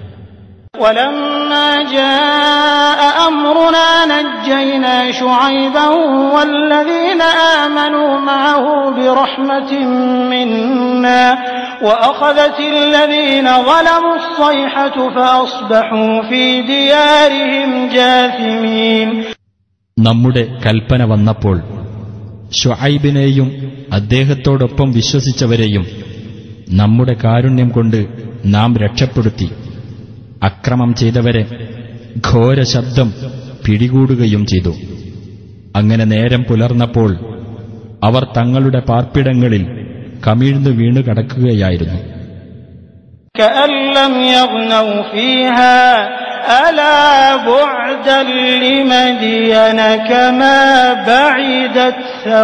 وَلَمَّا جَاءَ أَمْرُنَا نَجَّيْنَا شُعَيْبًا وَالَّذِينَ آمَنُوا مَعَهُ بِرَحْمَةٍ مِّنَّا وَأَخَذَتِ الَّذِينَ ظَلَمُوا الصَّيْحَةُ فَأَصْبَحُوا فِي دِيَارِهِمْ جَاثِمِينَ. നമ്മുടെ കൽപ്പന വന്നപ്പോൾ ശുഐബിനെയും അദ്ദേഹത്തോടൊപ്പം വിശ്വസിച്ചവരെയും നമ്മുടെ കാരുണ്യം കൊണ്ട് നാം രക്ഷപ്പെടുത്തി. അക്രമം ചെയ്തവരെ ഘോര ശബ്ദം പിടികൂടുകയും ചെയ്തു. അങ്ങനെ നേരം പുലർന്നപ്പോൾ അവർ തങ്ങളുടെ പാർപ്പിടങ്ങളിൽ കമിഴ്ന്നു വീണു കിടക്കുകയായിരുന്നു. كأن لم يغنوا فيها ألا بعدا لمدين كما بعدت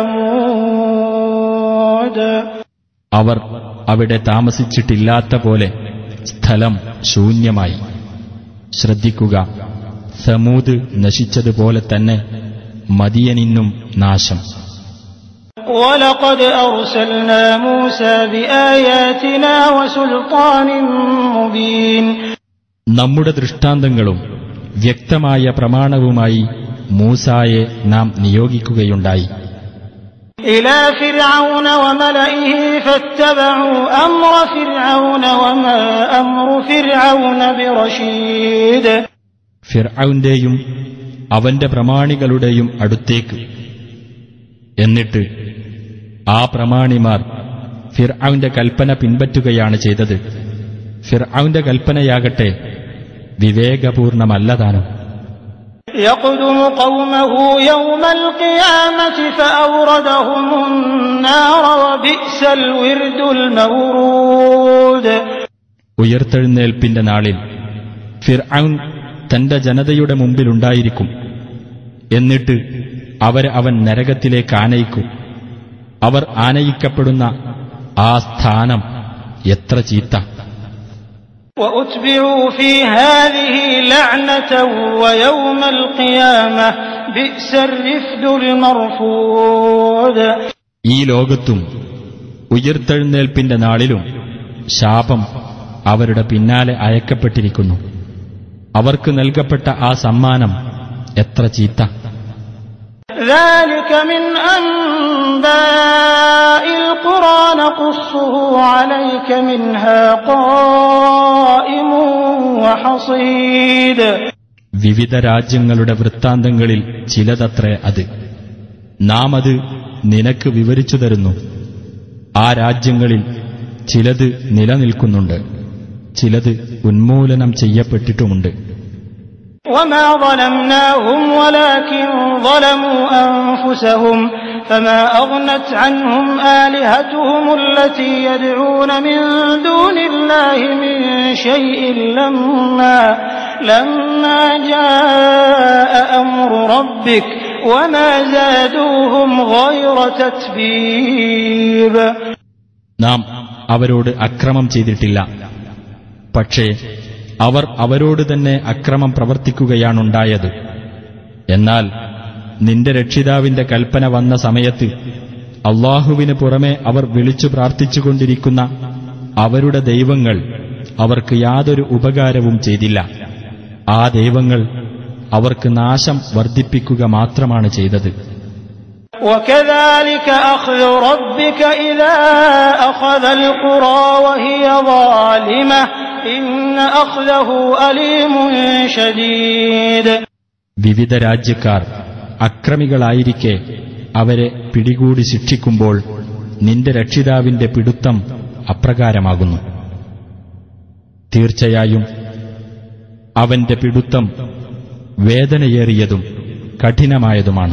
ثمود. അവർ അവിടെ താമസിച്ചിട്ടില്ലാത്ത പോലെ സ്ഥലം ശൂന്യമായി. ശ്രദ്ധിക്കുക, സമൂദ് നശിച്ചതുപോലെ തന്നെ മദിയനിന്നും നാശം. وَلَقَدْ أَرْسَلْنَا مُوسَى بِآيَاتِنَا وَسُلْطَانٍ مُبِينٍ. നമ്മുടെ ദൃഷ്ടാന്തങ്ങളും വ്യക്തമായ പ്രമാണവുമായി മൂസായെ നാം നിയോഗിക്കുകയുണ്ടായി. إِلَى فِرْعَوْنَ وَمَلَئِهِ فَاتَّبَعُوا أَمْرَ فِرْعَوْنَ وَمَا أَمْرُ فِرْعَوْنَ بِرَشِيدٍ. ഫിർഔന്റെയും അവന്റെ പ്രമാണികളുടെയും അടുത്തേക്ക്. എന്നിട്ട് ആ പ്രമാണിമാർ ഫിർഔന്റെ കൽപ്പന പിൻപറ്റുകയാണ് ചെയ്തത്. ഫിർഔന്റെ കൽപ്പനയാകട്ടെ വിവേകപൂർണമല്ലതാനും. يقدم قومه يوم القيامة فأوردهم النار وبئس الورد المورود. ഉയർത്തെഴുന്നേൽപ്പിന്റെ നാളിൽ ഫിർഔൻ തന്റെ ജനതയുടെ മുമ്പിലുണ്ടായിരിക്കും. എന്നിട്ട് അവരെ അവൻ നരകത്തിലേക്ക് ആനയിക്കും. അവർ ആനയിക്കപ്പെടുന്ന ആ സ്ഥാനം എത്ര ചീത്ത! وأتبعوا في هذه لعنة ويوم القيامة بئس الرفد المرفود. ഈ ലോകത്തും ഉയർത്തെഴുന്നേൽപ്പിന്റെ നാളിലും ശാപം അവരുടെ പിന്നാലെ അയക്കപ്പെട്ടിരിക്കുന്നു. അവർക്ക് നൽകപ്പെട്ട ആ സമ്മാനം എത്ര ചീത്ത! ذلك من أنباء القرى نقصه عليك منها قائم وحصيد. വിവിധ രാജ്യങ്ങളുടെ വൃത്താന്തങ്ങളിൽ ചിലതത്രേ അത്. നാം അത് നിനക്ക് വിവരിച്ചു തരുന്നു. ആ രാജ്യങ്ങളിൽ ചിലത് നിലനിൽക്കുന്നുണ്ട്, ചിലത് ഉന്മൂലനം ചെയ്യപ്പെട്ടിട്ടുമുണ്ട്. وما ظلمناهم ولكن ظلموا أنفسهم فما أغنت عنهم آلهتهم التي يدعون من دون الله من شيء لما لما جاء أمر ربك وما زادوهم غير تتبيب. നാം അവരോട് അക്രമം ചെയ്തിട്ടില്ല, പക്ഷേ അവർ അവരോട് തന്നെ അക്രമം പ്രവർത്തിക്കുകയാണുണ്ടായത്. എന്നാൽ നിന്റെ രക്ഷിതാവിന്റെ കൽപ്പന വന്ന സമയത്ത് അല്ലാഹുവിന് പുറമെ അവർ വിളിച്ചു പ്രാർത്ഥിച്ചുകൊണ്ടിരിക്കുന്ന അവരുടെ ദൈവങ്ങൾ അവർക്ക് യാതൊരു ഉപകാരവും ചെയ്തില്ല. ആ ദൈവങ്ങൾ അവർക്ക് നാശം വർദ്ധിപ്പിക്കുക മാത്രമാണ് ചെയ്തത്. وكذلك أخذ ربك إذا أخذ القرى وهي ظالمة إن أخذه أليم شديد. വിവിധ രാജ്യക്കാർ അക്രമികളായിരിക്കെ അവരെ പിടികൂടി ശിക്ഷിക്കുമ്പോൾ നിന്റെ രക്ഷിതാവിന്റെ പിടുത്തം അപ്രകാരമാകുന്നു. തീർച്ചയായും അവന്റെ പിടുത്തം വേദനയേറിയതും കഠിനമായതുമാണ്.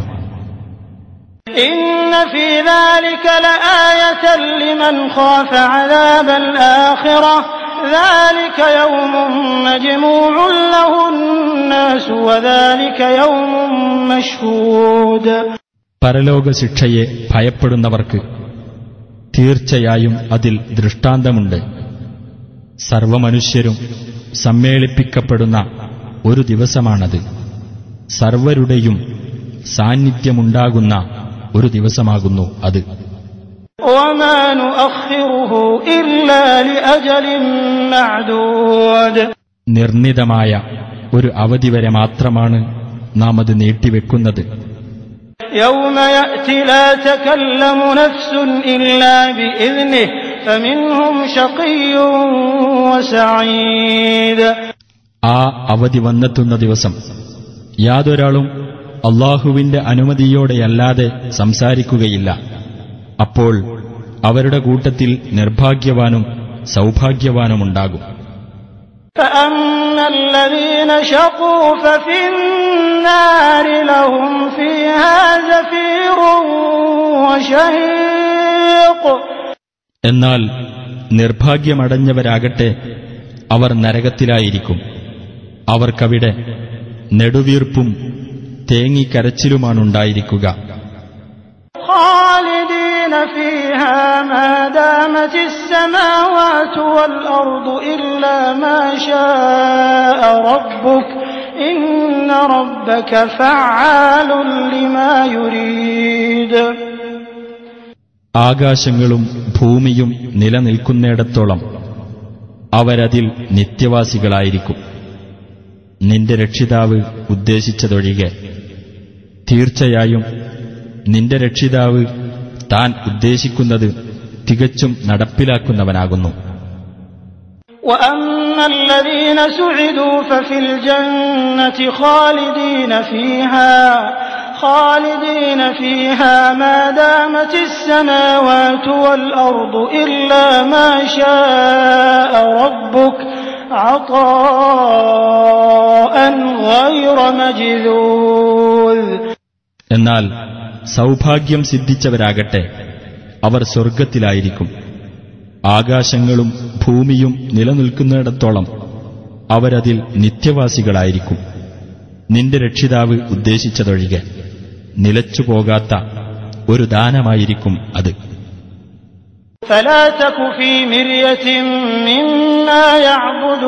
إن في ذلك لآية لمن خاف عذاب الآخرة ذلك يوم مجموع له الناس وذلك يوم مشهود. പരലോക ശിക്ഷയെ ഭയപ്പെടുന്നവർക്ക് തീർച്ചയായും അതിൽ ദൃഷ്ടാന്തമുണ്ട്. സർവമനുഷ്യരും സമ്മേളിപ്പിക്കപ്പെടുന്ന ഒരു ദിവസമാണത്. സർവരുടെയും സാന്നിധ്യമുണ്ടാകുന്ന ഒരു ദിവസമാകുന്നു അത്. وما نؤخره إلا لأجل معدود. നിർണിതമായ ഒരു അവധി വരെ മാത്രമാണ് നാം അത് നീട്ടിവെക്കുന്നത്. يوم يأتي لا تكلم نفس إلا بإذنه فمنهم شقي وسعيد. ആ അവധി വന്നെത്തുന്ന ദിവസം യാതൊരാളും അല്ലാഹുവിന്റെ അനുമതിയോടെയല്ലാതെ സംസാരിക്കുകയില്ല. അപ്പോൾ അവരുടെ കൂട്ടത്തിൽ നിർഭാഗ്യവാനും സൗഭാഗ്യവാനുമുണ്ടാകും. فأما الذين شقوا ففي النار لهم فيها زفير وشهيق. എന്നാൽ നിർഭാഗ്യമടഞ്ഞവരാകട്ടെ അവർ നരകത്തിലായിരിക്കും. അവർക്കവിടെ നെടുവീർപ്പും തേങ്ങിക്കരച്ചിലുമാണുണ്ടായിരിക്കുക. خالدين فيها ما دامت السماوات والأرض إلا ما شاء ربك إن ربك فعال لما يريد. ആകാശങ്ങളും ഭൂമിയും നിലനിൽക്കുന്നിടത്തോളം അവരതിൽ നിത്യവാസികളായിരിക്കും. നിന്റെ രക്ഷിതാവ് ഉദ്ദേശിച്ചതൊഴികെ. തീർച്ചയായും നിന്റെ രക്ഷിതാവ് താൻ ഉദ്ദേശിക്കുന്നത് തികച്ചും നടപ്പിലാക്കുന്നവനാകുന്നു. وأما الذين سعدوا ففي الجنة خالدين فيها خالدين فيها ما دامت السماوات والأرض إلا ما شاء ربك عطاء غير مجذوذ. എന്നാൽ സൗഭാഗ്യം സിദ്ധിച്ചവരാകട്ടെ അവർ സ്വർഗത്തിലായിരിക്കും. ആകാശങ്ങളും ഭൂമിയും നിലനിൽക്കുന്നിടത്തോളം അവരതിൽ നിത്യവാസികളായിരിക്കും. നിന്റെ രക്ഷിതാവ് ഉദ്ദേശിച്ചതൊഴികെ നിലച്ചുപോകാത്ത ഒരു ദാനമായിരിക്കും അത്. فلا تك في مرية مما يعبد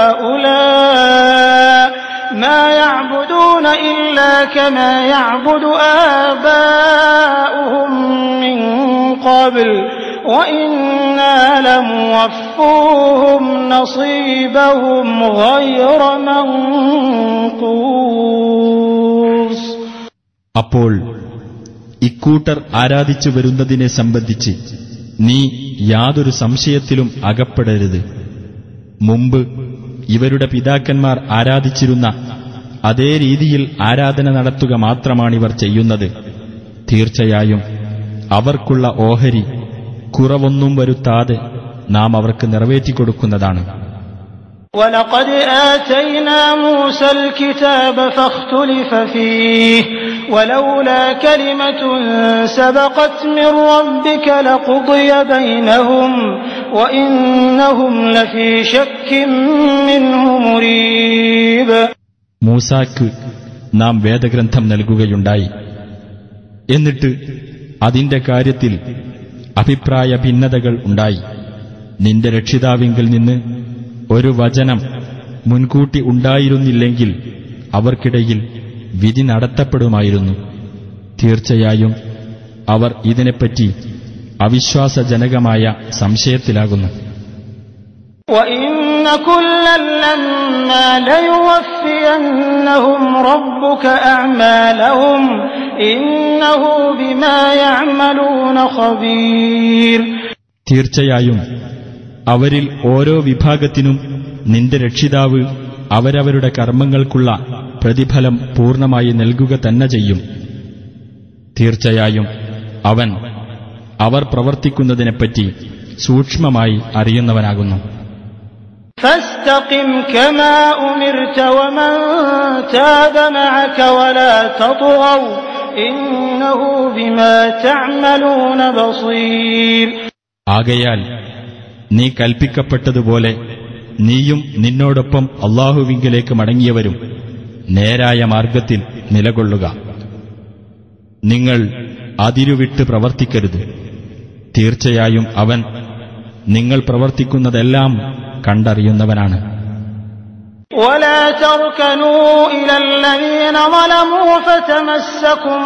هؤلاء ما يعبدون إلا كما يعبد آباؤهم من قبل وإنا لموفوهم نصيبهم غير منقوص. അപ്പോൾ ഇക്കൂട്ടർ ആരാധിച്ചു വരുന്നതിനെ സംബന്ധിച്ച് നീ യാതൊരു സംശയത്തിലും അകപ്പെടരുത്. മുമ്പ് ഇവരുടെ പിതാക്കന്മാർ ആരാധിച്ചിരുന്ന അതേ രീതിയിൽ ആരാധന നടത്തുക മാത്രമാണിവർ ചെയ്യുന്നത്. തീർച്ചയായും അവർക്കുള്ള ഓഹരി കുറവൊന്നും വരുത്താതെ നാം അവർക്ക് നിറവേറ്റിക്കൊടുക്കുന്നതാണ്. وَلَقَدْ آتَيْنَا مُوسَى الْكِتَابَ فَاخْتُلِفَ فِيهِ وَلَوْلَا كَلِمَةٌ سَبَقَتْ مِنْ رَبِّكَ لَقُضِيَ بَيْنَهُمْ وَإِنَّهُمْ لَفِي شَكٍّ مِّنْهُ مُرِيبٍ. മൂസാക്ക് നാം വേദഗ്രന്ഥം നൽകുകയുണ്ടായി. എന്നിട്ട് അതിന്റെ കാര്യത്തിൽ അഭിപ്രായ ഭിന്നതകൾ ഉണ്ടായി. നിന്റെ രക്ഷിതാവിങ്കിൽ നിന്ന് ഒരു വചനം മുൻകൂട്ടി ഉണ്ടായിരുന്നില്ലെങ്കിൽ അവർക്കിടയിൽ വിധി നടത്തപ്പെടുമായിരുന്നു. തീർച്ചയായും അവർ ഇതിനെപ്പറ്റി അവിശ്വാസജനകമായ സംശയത്തിലാകുന്നു. وَإِنَّ كُلًّا لَّمَّا لَيُوَفِّيَنَّهُمْ رَبُّكَ أَعْمَالَهُمْ إِنَّهُ بِمَا يَعْمَلُونَ خَبِيرٌ. തീർച്ചയായും അവരിൽ ഓരോ വിഭാഗത്തിനും നിന്റെ രക്ഷിതാവ് അവരവരുടെ കർമ്മങ്ങൾക്കുള്ള പ്രതിഫലം പൂർണ്ണമായി നൽകുക തന്നെ ചെയ്യും. തീർച്ചയായും അവൻ അവർ പ്രവർത്തിക്കുന്നതിനെപ്പറ്റി സൂക്ഷ്മമായി അറിയുന്നവനാകുന്നു. فاستقم كما أمرت ومن تاب معك ولا تطغوا إنه بما تعملون بصير. ആകയാൽ നീ കൽപ്പിക്കപ്പെട്ടതുപോലെ നീയും നിന്നോടൊപ്പം അല്ലാഹുവിങ്കലേക്ക് മടങ്ങിയവരും നേരായ മാർഗത്തിൽ നിലകൊള്ളുക. നിങ്ങൾ അതിരുവിട്ട് പ്രവർത്തിക്കരുത്. തീർച്ചയായും അവൻ നിങ്ങൾ പ്രവർത്തിക്കുന്നതെല്ലാം കണ്ടറിയുന്നവനാണ്. ولا تركنوا إلى الذين ظلموا فتمسكم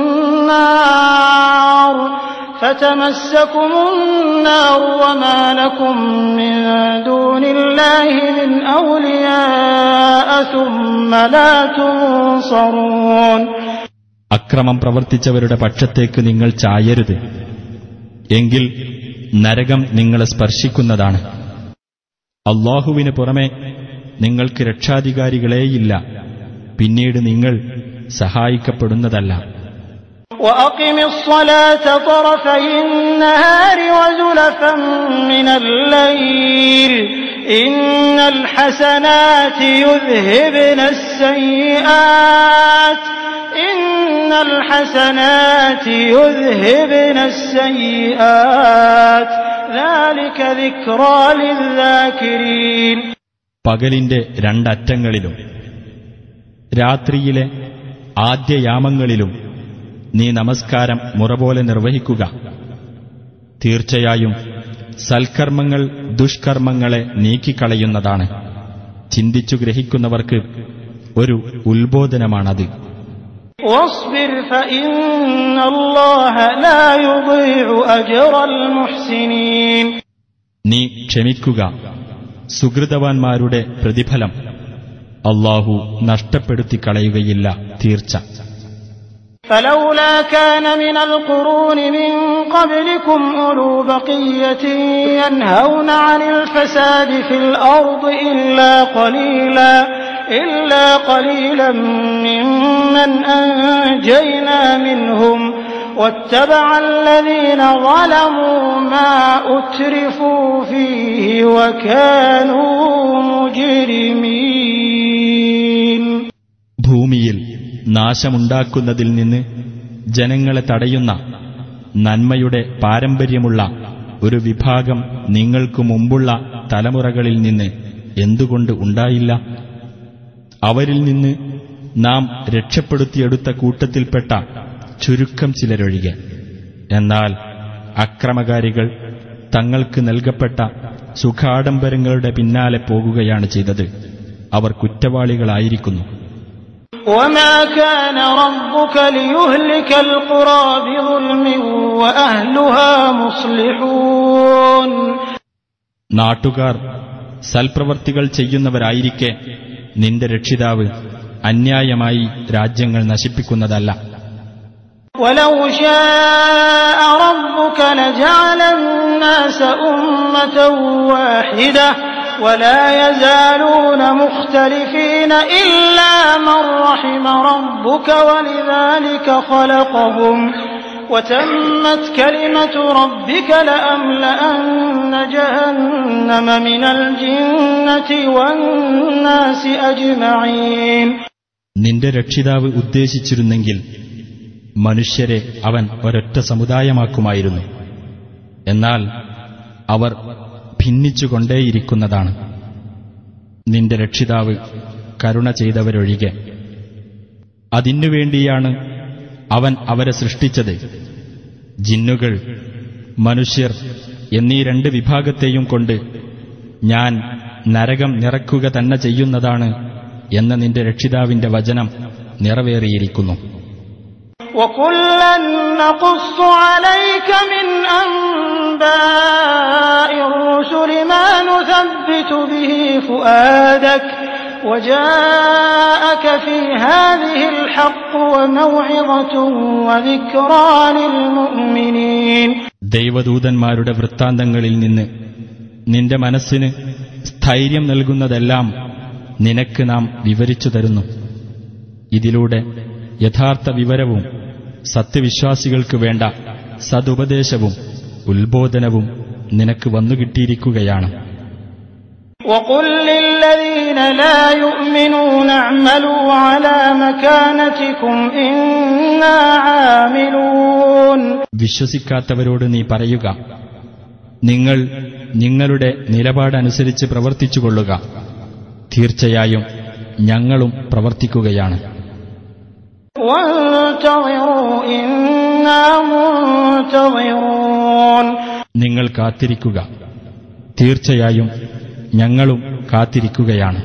النار فتمسكم النار وما لكم من دون الله من أولياء ثم لا تنصرون. അക്രമം പ്രവർത്തിച്ചവരുടെ പക്ഷത്തേക്ക് നിങ്ങൾ ചായരുത്. എങ്കിൽ നരകം നിങ്ങളെ സ്പർശിക്കുന്നതാണ്. അല്ലാഹുവിന് പുറമെ നിങ്ങൾക്ക് രക്ഷാധികാരികളേയില്ല. പിന്നീട് നിങ്ങൾ സഹായിക്കപ്പെടുന്നതല്ല. وأقم الصلاة طرفي النهار وزلفا من الليل إن الحسنات يذهبن السيئات إن الحسنات يذهبن السيئات ذلك ذكرى للذاكرين. പകലിന്റെ രണ്ടറ്റങ്ങളിലും രാത്രിയിലെ ആദ്യയാമങ്ങളിലും നീ നമസ്കാരം മുറപോലെ നിർവഹിക്കുക. തീർച്ചയായും സൽക്കർമ്മങ്ങൾ ദുഷ്കർമ്മങ്ങളെ നീക്കിക്കളയുന്നതാണ്. ചിന്തിച്ചു ഗ്രഹിക്കുന്നവർക്ക് ഒരു ഉത്ബോധനമാണത്. واصبر فإن الله لا يضيع أجر المحسنين. നീ ക്ഷമിക്കുക. സുഹൃതവാന്മാരുടെ പ്രതിഫലം അല്ലാഹു നഷ്ടപ്പെടുത്തിക്കളയുകയില്ല തീർച്ച. فلولا كان من القرون من قبلكم أولو بقية ينهون عن الفساد في الأرض إلا قليلا إلا قليلا ممن أنجينا منهم واتبع الذين ظلموا ما أترفوا فيه وكانوا مجرمين. ഭൂമിയിൽ നാശമുണ്ടാക്കുന്നതിൽ നിന്ന് ജനങ്ങളെ തടയുന്ന നന്മയുടെ പാരമ്പര്യമുള്ള ഒരു വിഭാഗം നിങ്ങൾക്കു മുമ്പുള്ള തലമുറകളിൽ നിന്ന് എന്തുകൊണ്ട് ഉണ്ടായില്ല? അവരിൽ നിന്ന് നാം രക്ഷപ്പെടുത്തിയെടുത്ത കൂട്ടത്തിൽപ്പെട്ട ചുരുക്കം ചിലരൊഴികെ. എന്നാൽ അക്രമകാരികൾ തങ്ങൾക്ക് നൽകപ്പെട്ട സുഖാഡംബരങ്ങളുടെ പിന്നാലെ പോകുകയാണ് ചെയ്തത്. അവർ കുറ്റവാളികളായിരിക്കുന്നു. وما كان ربك ليهلك القرى بظلم وأهلها مصلحون. നാട്ടുകാർ സൽപ്രവർത്തികൾ ചെയ്യുന്നവരായിരിക്കെ നിന്റെ രക്ഷിതാവ് അന്യായമായി രാജ്യങ്ങൾ നശിപ്പിക്കുന്നതല്ല. ولو شاء ربك لجعل الناس أمة واحدة ولا يزالون مختلفين إلا من رحم ربك ولذلك خلقهم وتمت كلمة ربك لأملأن جهنم من الجنة والناس أجمعين. നിന്റെ രക്ഷിതാവ് ഉദ്ദേശിച്ചിരുന്നെങ്കിൽ മനുഷ്യരെ അവൻ ഒരൊറ്റ സമുദായമാക്കുമായിരുന്നു. എന്നാൽ അവർ ഭിന്നിച്ചുകൊണ്ടേയിരിക്കുന്നതാണ്. നിന്റെ രക്ഷിതാവ് കരുണ ചെയ്തവരൊഴികെ. അതിനുവേണ്ടിയാണ് അവൻ അവരെ സൃഷ്ടിച്ചത് ജിന്നുകൾ, മനുഷ്യർ എന്നീ രണ്ട് വിഭാഗത്തെയും കൊണ്ട് ഞാൻ നരകം നിറക്കുക തന്നെ ചെയ്യുന്നതാണ് എന്ന നിന്റെ രക്ഷിതാവിന്റെ വചനം നിറവേറിയിരിക്കുന്നു. وَكُلًّا نَّقُصُّ عَلَيْكَ مِنْ أَنبَاءِ الرُّسُلِ مَا نُثَبِّتُ بِهِ فُؤَادَكَ وَجَاءَكَ فِي هَٰذِهِ الْحَقُّ وَمَوْعِظَةٌ وَذِكْرَىٰ لِلْمُؤْمِنِينَ. ദൈവദൂതന്മാരുടെ വൃത്താന്തങ്ങളിൽ നിന്ന് നിന്റെ മനസ്സിന് സ്ഥൈര്യം നൽകുന്നതെല്ലാം നിനക്ക് നാം വിവരിച്ചു തരുന്നു. ഇതിലൂടെ യഥാർത്ഥ വിവരവും സത്യവിശ്വാസികൾക്ക് വേണ്ട സതുപദേശവും ഉത്ബോധനവും നിനക്ക് വന്നുകിട്ടിയിരിക്കുകയാണ്. وَقُل لِّلَّذِينَ لَا يُؤْمِنُونَ اعْمَلُوا عَلَىٰ مَكَانَتِكُمْ إِنَّا عَامِلُونَ. വിശ്വസിക്കാത്തവരോട് നീ പറയുക, നിങ്ങൾ നിങ്ങളുടെ നിലപാടനുസരിച്ച് പ്രവർത്തിച്ചുകൊള്ളുക, തീർച്ചയായും ഞങ്ങളും പ്രവർത്തിക്കുകയാണ്. وَانتَظِرُوا إِنَّا مُنتَظِرُونَ. നിങ്ങൾ കാത്തിരിക്കുക, തീർച്ചയായും ഞങ്ങളും കാത്തിരിക്കുകയാണ്.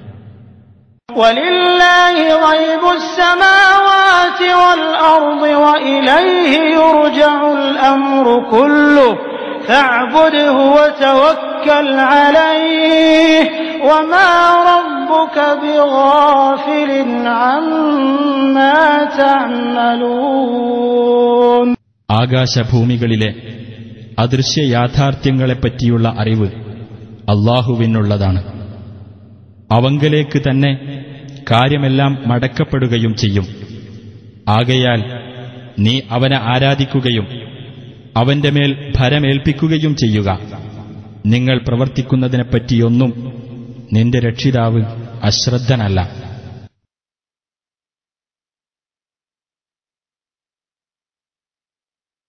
وَلِلَّهِ غَيْبُ السَّمَاوَاتِ وَالْأَرْضِ وَإِلَيْهِ يُرْجَعُ الْأَمْرُ كُلُّهُ فَاعْبُدْهُ وَتَوَكَّلْ عَلَيْهِ وَمَا رَبُّكَ بِغَافِلٍ عَمَّا تَعْمَلُونَ. ആകാശഭൂമികളിലെ അദൃശ്യ യാഥാർത്ഥ്യങ്ങളെപ്പറ്റിയുള്ള അറിവ് അല്ലാഹുവിനുള്ളതാണ്. അവങ്കലേക്ക് തന്നെ കാര്യമെല്ലാം മടക്കപ്പെടുകയും ചെയ്യും. ആകയാൽ നീ അവനെ ആരാധിക്കുകയും അവന്റെ മേൽ ഭരമേൽപ്പിക്കുകയും ചെയ്യുക. നിങ്ങൾ പ്രവർത്തിക്കുന്നതിനെപ്പറ്റിയൊന്നും നിന്റെ രക്ഷിതാവ് അശ്രദ്ധനല്ല.